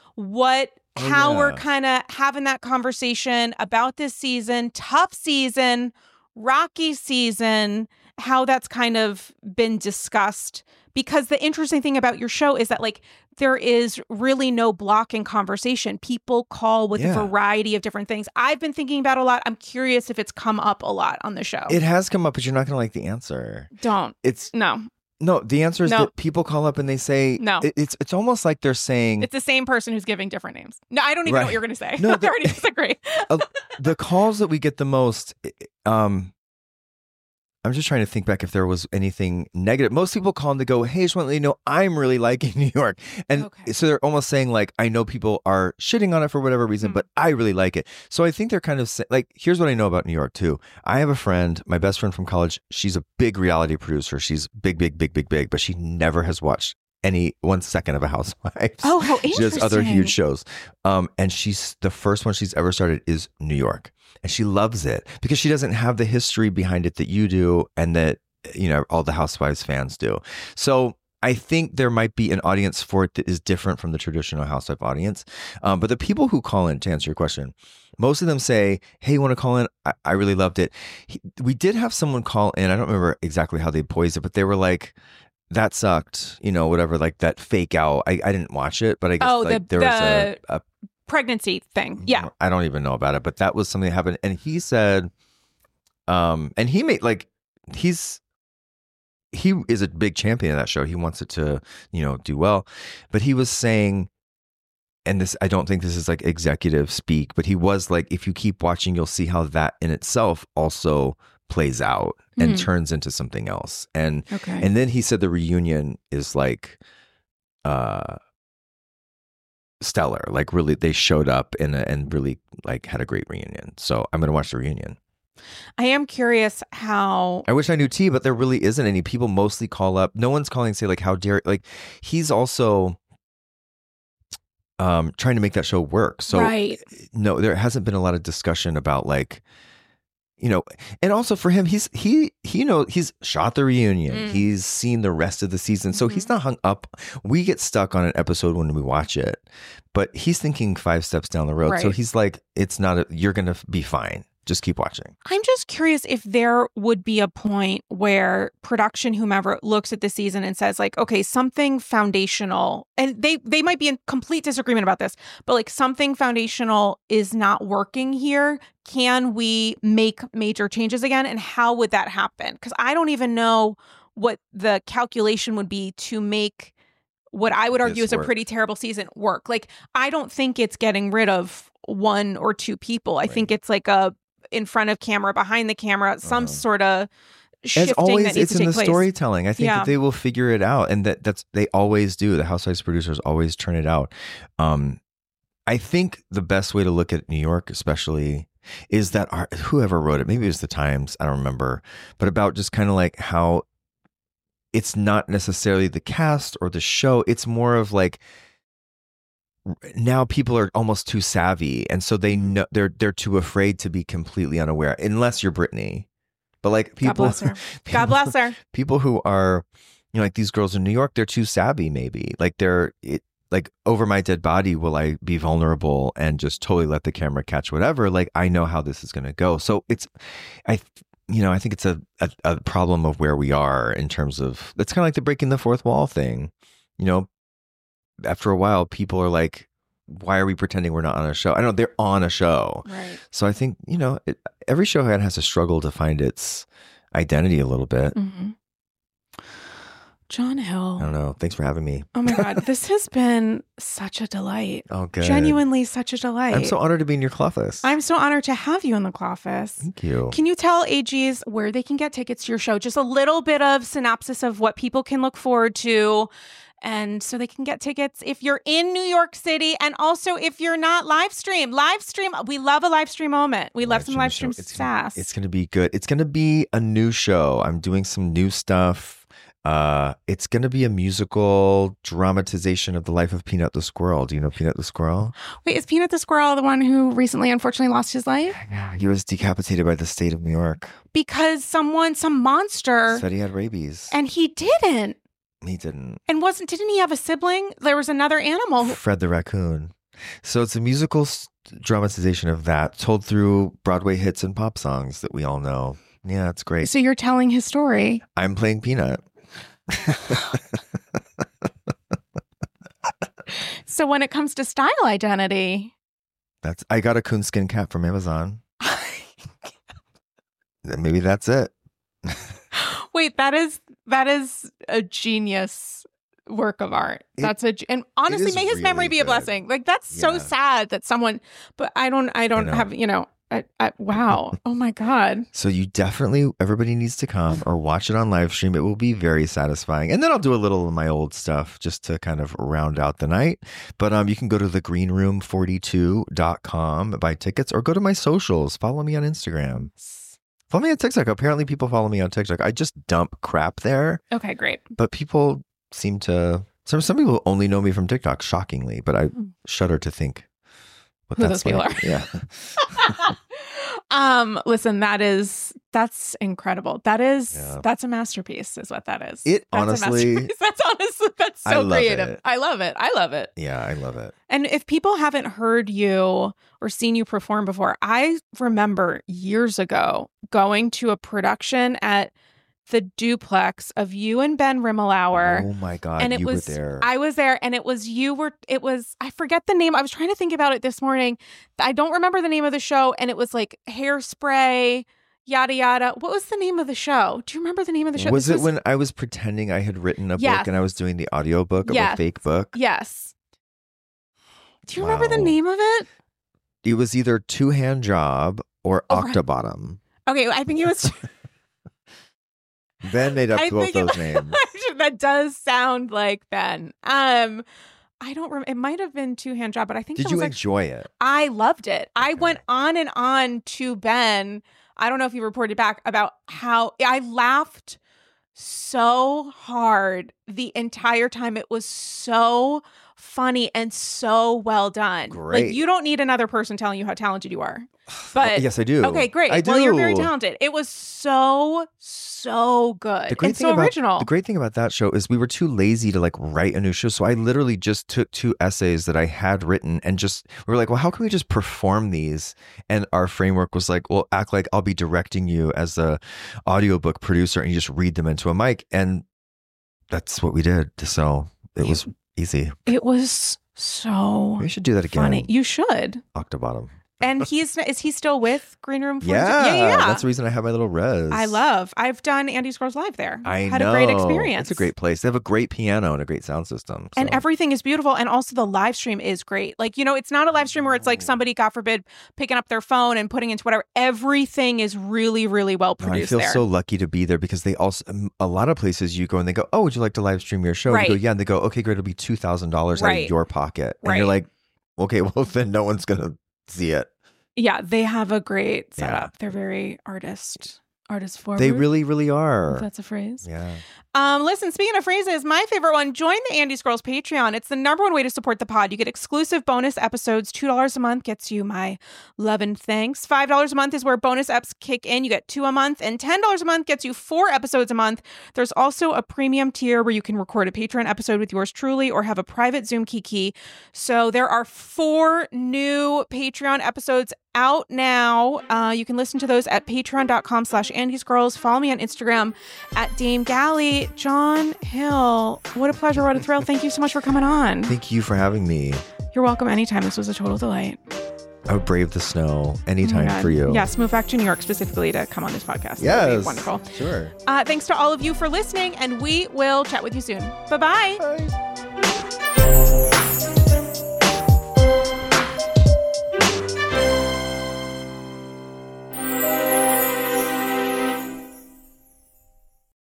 S1: how we're kind of having that conversation about this season, tough season, Rocky season, how that's kind of been discussed. Because the interesting thing about your show is that like there is really no block in conversation. People call with a variety of different things. I've been thinking about it a lot. I'm curious if it's come up a lot on the show.
S2: It has come up, but you're not going to like the answer.
S1: Don't. No,
S2: the answer is that people call up and they say,
S1: no.
S2: It's almost like they're saying...
S1: It's the same person who's giving different names. No, I don't even know what you're going to say.
S2: No,
S1: I already disagree.
S2: The calls that we get the most... I'm just trying to think back if there was anything negative. Most people call and they go, hey, I just want to let you know I'm really liking New York. And so they're almost saying like, I know people are shitting on it for whatever reason, but I really like it. So I think they're kind of like, here's what I know about New York too. I have a friend, my best friend from college. She's a big reality producer. She's big, but she never has watched any 1 second of a Housewives.
S1: Oh, how interesting.
S2: She does other huge shows. And she's the first one she's ever started is New York. And she loves it because she doesn't have the history behind it that you do and that, you know, all the Housewives fans do. So I think there might be an audience for it that is different from the traditional Housewife audience. But the people who call in, to answer your question, most of them say, hey, you want to call in? I really loved it. We did have someone call in. I don't remember exactly how they poised it, but they were like, that sucked, you know, whatever, like that fake out. I didn't watch it, but I guess there was a
S1: pregnancy thing. Yeah.
S2: I don't even know about it, but that was something that happened. And he said, and he made like, he is a big champion of that show. He wants it to, you know, do well. But he was saying, and this, I don't think this is like executive speak, but he was like, if you keep watching, you'll see how that in itself also plays out and turns into something else. And then he said the reunion is like, stellar. Like really, they showed up and really like had a great reunion. So I'm going to watch the reunion.
S1: I am curious how...
S2: I wish I knew T, but there really isn't any. People mostly call up. No one's calling and say like, how dare... Like he's also trying to make that show work. So no, there hasn't been a lot of discussion about like, you know, and also for him, he shot the reunion. He's seen the rest of the season. So he's not hung up. We get stuck on an episode when we watch it, but he's thinking 5 steps down the road. So he's like, you're going to be fine. Just keep watching.
S1: I'm just curious if there would be a point where production, whomever, looks at the season and says like, okay, something foundational, and they might be in complete disagreement about this, but like something foundational is not working here. Can we make major changes again? And how would that happen? Because I don't even know what the calculation would be to make what I would argue is a pretty terrible season work. Like, I don't think it's getting rid of 1 or 2 people. I think it's like a in front of camera, behind the camera, some sort of shifting. As always, that needs
S2: it's
S1: to
S2: in
S1: take
S2: the storytelling. I think that they will figure it out, and that's they always do. The Housewives producers always turn it out. I think the best way to look at New York, especially, is that whoever wrote it, maybe it was the Times, I don't remember, but about just kind of like how it's not necessarily the cast or the show. It's more of like, now people are almost too savvy, and so they know they're too afraid to be completely unaware, unless you're Britney. But like people,
S1: God bless her.
S2: People who are, you know, like these girls in New York, they're too savvy. Maybe like like over my dead body, will I be vulnerable and just totally let the camera catch whatever? Like I know how this is going to go. So I think it's a problem of where we are in terms of, it's kind of like the breaking the fourth wall thing, you know. After a while, people are like, why are we pretending we're not on a show? I know they're on a show.
S1: Right.
S2: So I think, you know, every show has to struggle to find its identity a little bit.
S1: John Hill.
S2: I don't know. Thanks for having me.
S1: Oh my God. This has been such a delight.
S2: Oh, good.
S1: Genuinely such a delight.
S2: I'm so honored to be in your Cloffice.
S1: I'm so honored to have you in the Cloffice.
S2: Thank you.
S1: Can you tell AGs where they can get tickets to your show? Just a little bit of synopsis of what people can look forward to. And so they can get tickets if you're in New York City, and also if you're not live stream. We love a live stream moment. We love some live stream sass.
S2: It's going to be good. It's going to be a new show. I'm doing some new stuff. It's going to be a musical dramatization of the life of Peanut the Squirrel. Do you know Peanut the Squirrel?
S1: Wait, is Peanut the Squirrel the one who recently, unfortunately, lost his life?
S2: Yeah, he was decapitated by the state of New York.
S1: Because some monster
S2: said he had rabies.
S1: And he didn't.
S2: He didn't.
S1: And didn't he have a sibling? There was another animal.
S2: Fred the raccoon. So it's a musical dramatization of that, told through Broadway hits and pop songs that we all know. Yeah, that's great.
S1: So you're telling his story.
S2: I'm playing Peanut.
S1: So when it comes to style identity,
S2: I got a coonskin cap from Amazon. Maybe that's it.
S1: Wait, that is a genius work of art. And honestly, may his
S2: really
S1: memory be a
S2: good.
S1: blessing. Like, that's so sad that someone, but I don't have, wow. Oh my God.
S2: So everybody needs to come or watch it on live stream. It will be very satisfying. And then I'll do a little of my old stuff just to kind of round out the night. But you can go to thegreenroom42.com, buy tickets, or go to my socials. Follow me on Instagram. Follow me on TikTok. Apparently people follow me on TikTok. I just dump crap there.
S1: Okay, great.
S2: But people seem to, some people only know me from TikTok, shockingly. But I shudder to think
S1: who those people are.
S2: Yeah.
S1: Listen, that's incredible. That's a masterpiece is what that is. That's so creative. I love it.
S2: Yeah, I love it.
S1: And if people haven't heard you or seen you perform before, I remember years ago going to a production at the Duplex of you and Ben Rimmelauer.
S2: Oh my God,
S1: and
S2: you were there.
S1: I was there, and I forget the name. I was trying to think about it this morning. I don't remember the name of the show, and it was like Hairspray, yada yada. What was the name of the show? Do you remember the name of the show?
S2: Was it when I was pretending I had written a book and I was doing the audiobook of a fake book?
S1: Yes. Do you remember the name of it?
S2: It was either Two Hand Job or Octobottom.
S1: Okay, I think it was...
S2: Ben made up both those names.
S1: That does sound like Ben. I don't remember. It might have been Two Hand Job, but I think.
S2: Did you enjoy it?
S1: I loved it. Okay. I went on and on to Ben. I don't know if he reported back about how I laughed so hard the entire time. It was so funny and so well done.
S2: Great.
S1: Like, you don't need another person telling you how talented you are. But
S2: yes, I do.
S1: Okay, great.
S2: I do.
S1: Well, you're very talented. It was so good and so original.
S2: The great thing about that show is we were too lazy to write a new show. So I literally just took 2 essays that I had written and we were like, well, how can we just perform these? And our framework was like, well, act like I'll be directing you as a audiobook producer and you just read them into a mic. And that's what we did. So it was easy.
S1: It was so
S2: we should do that again.
S1: Funny. You should.
S2: Octobottom.
S1: And is he still with Green Room 42?
S2: Yeah. That's the reason I have my little res.
S1: I've done Andy Scrolls Live there.
S2: I
S1: had a great experience.
S2: It's a great place. They have a great piano and a great sound system.
S1: And everything is beautiful. And also the live stream is great. It's not a live stream where it's like somebody, God forbid, picking up their phone and putting into whatever. Everything is really, really well produced there.
S2: I feel so lucky to be there because they also, a lot of places you go and they go, oh, would you like to live stream your show?
S1: Right.
S2: And you go, yeah. And they go, okay, great. It'll be $2,000 out of your pocket. And you're like, okay, well, then no one's going to see it.
S1: Yeah, they have a great setup. Yeah. They're very artist forward.
S2: They really, really are.
S1: If that's a phrase.
S2: Yeah.
S1: Listen, speaking of phrases, my favorite one, join the Andy Scrolls Patreon. It's the #1 way to support the pod. You get exclusive bonus episodes. $2 a month gets you my love and thanks. $5 a month is where bonus eps kick in. You get 2 a month. And $10 a month gets you 4 episodes a month. There's also a premium tier where you can record a Patreon episode with yours truly or have a private Zoom kiki. So there are 4 new Patreon episodes out now. You can listen to those at patreon.com/AndyScrolls. Follow me on Instagram at Dame Galley. John Hill, what a pleasure, what a thrill. Thank you so much for coming on.
S2: Thank you for having me.
S1: You're welcome anytime. This was a total delight.
S2: I would brave the snow anytime for you.
S1: Yes, move back to New York specifically to come on this podcast.
S2: Yes.
S1: That would be wonderful.
S2: Sure.
S1: Thanks to all of you for listening, and we will chat with you soon. Bye-bye.
S2: Bye.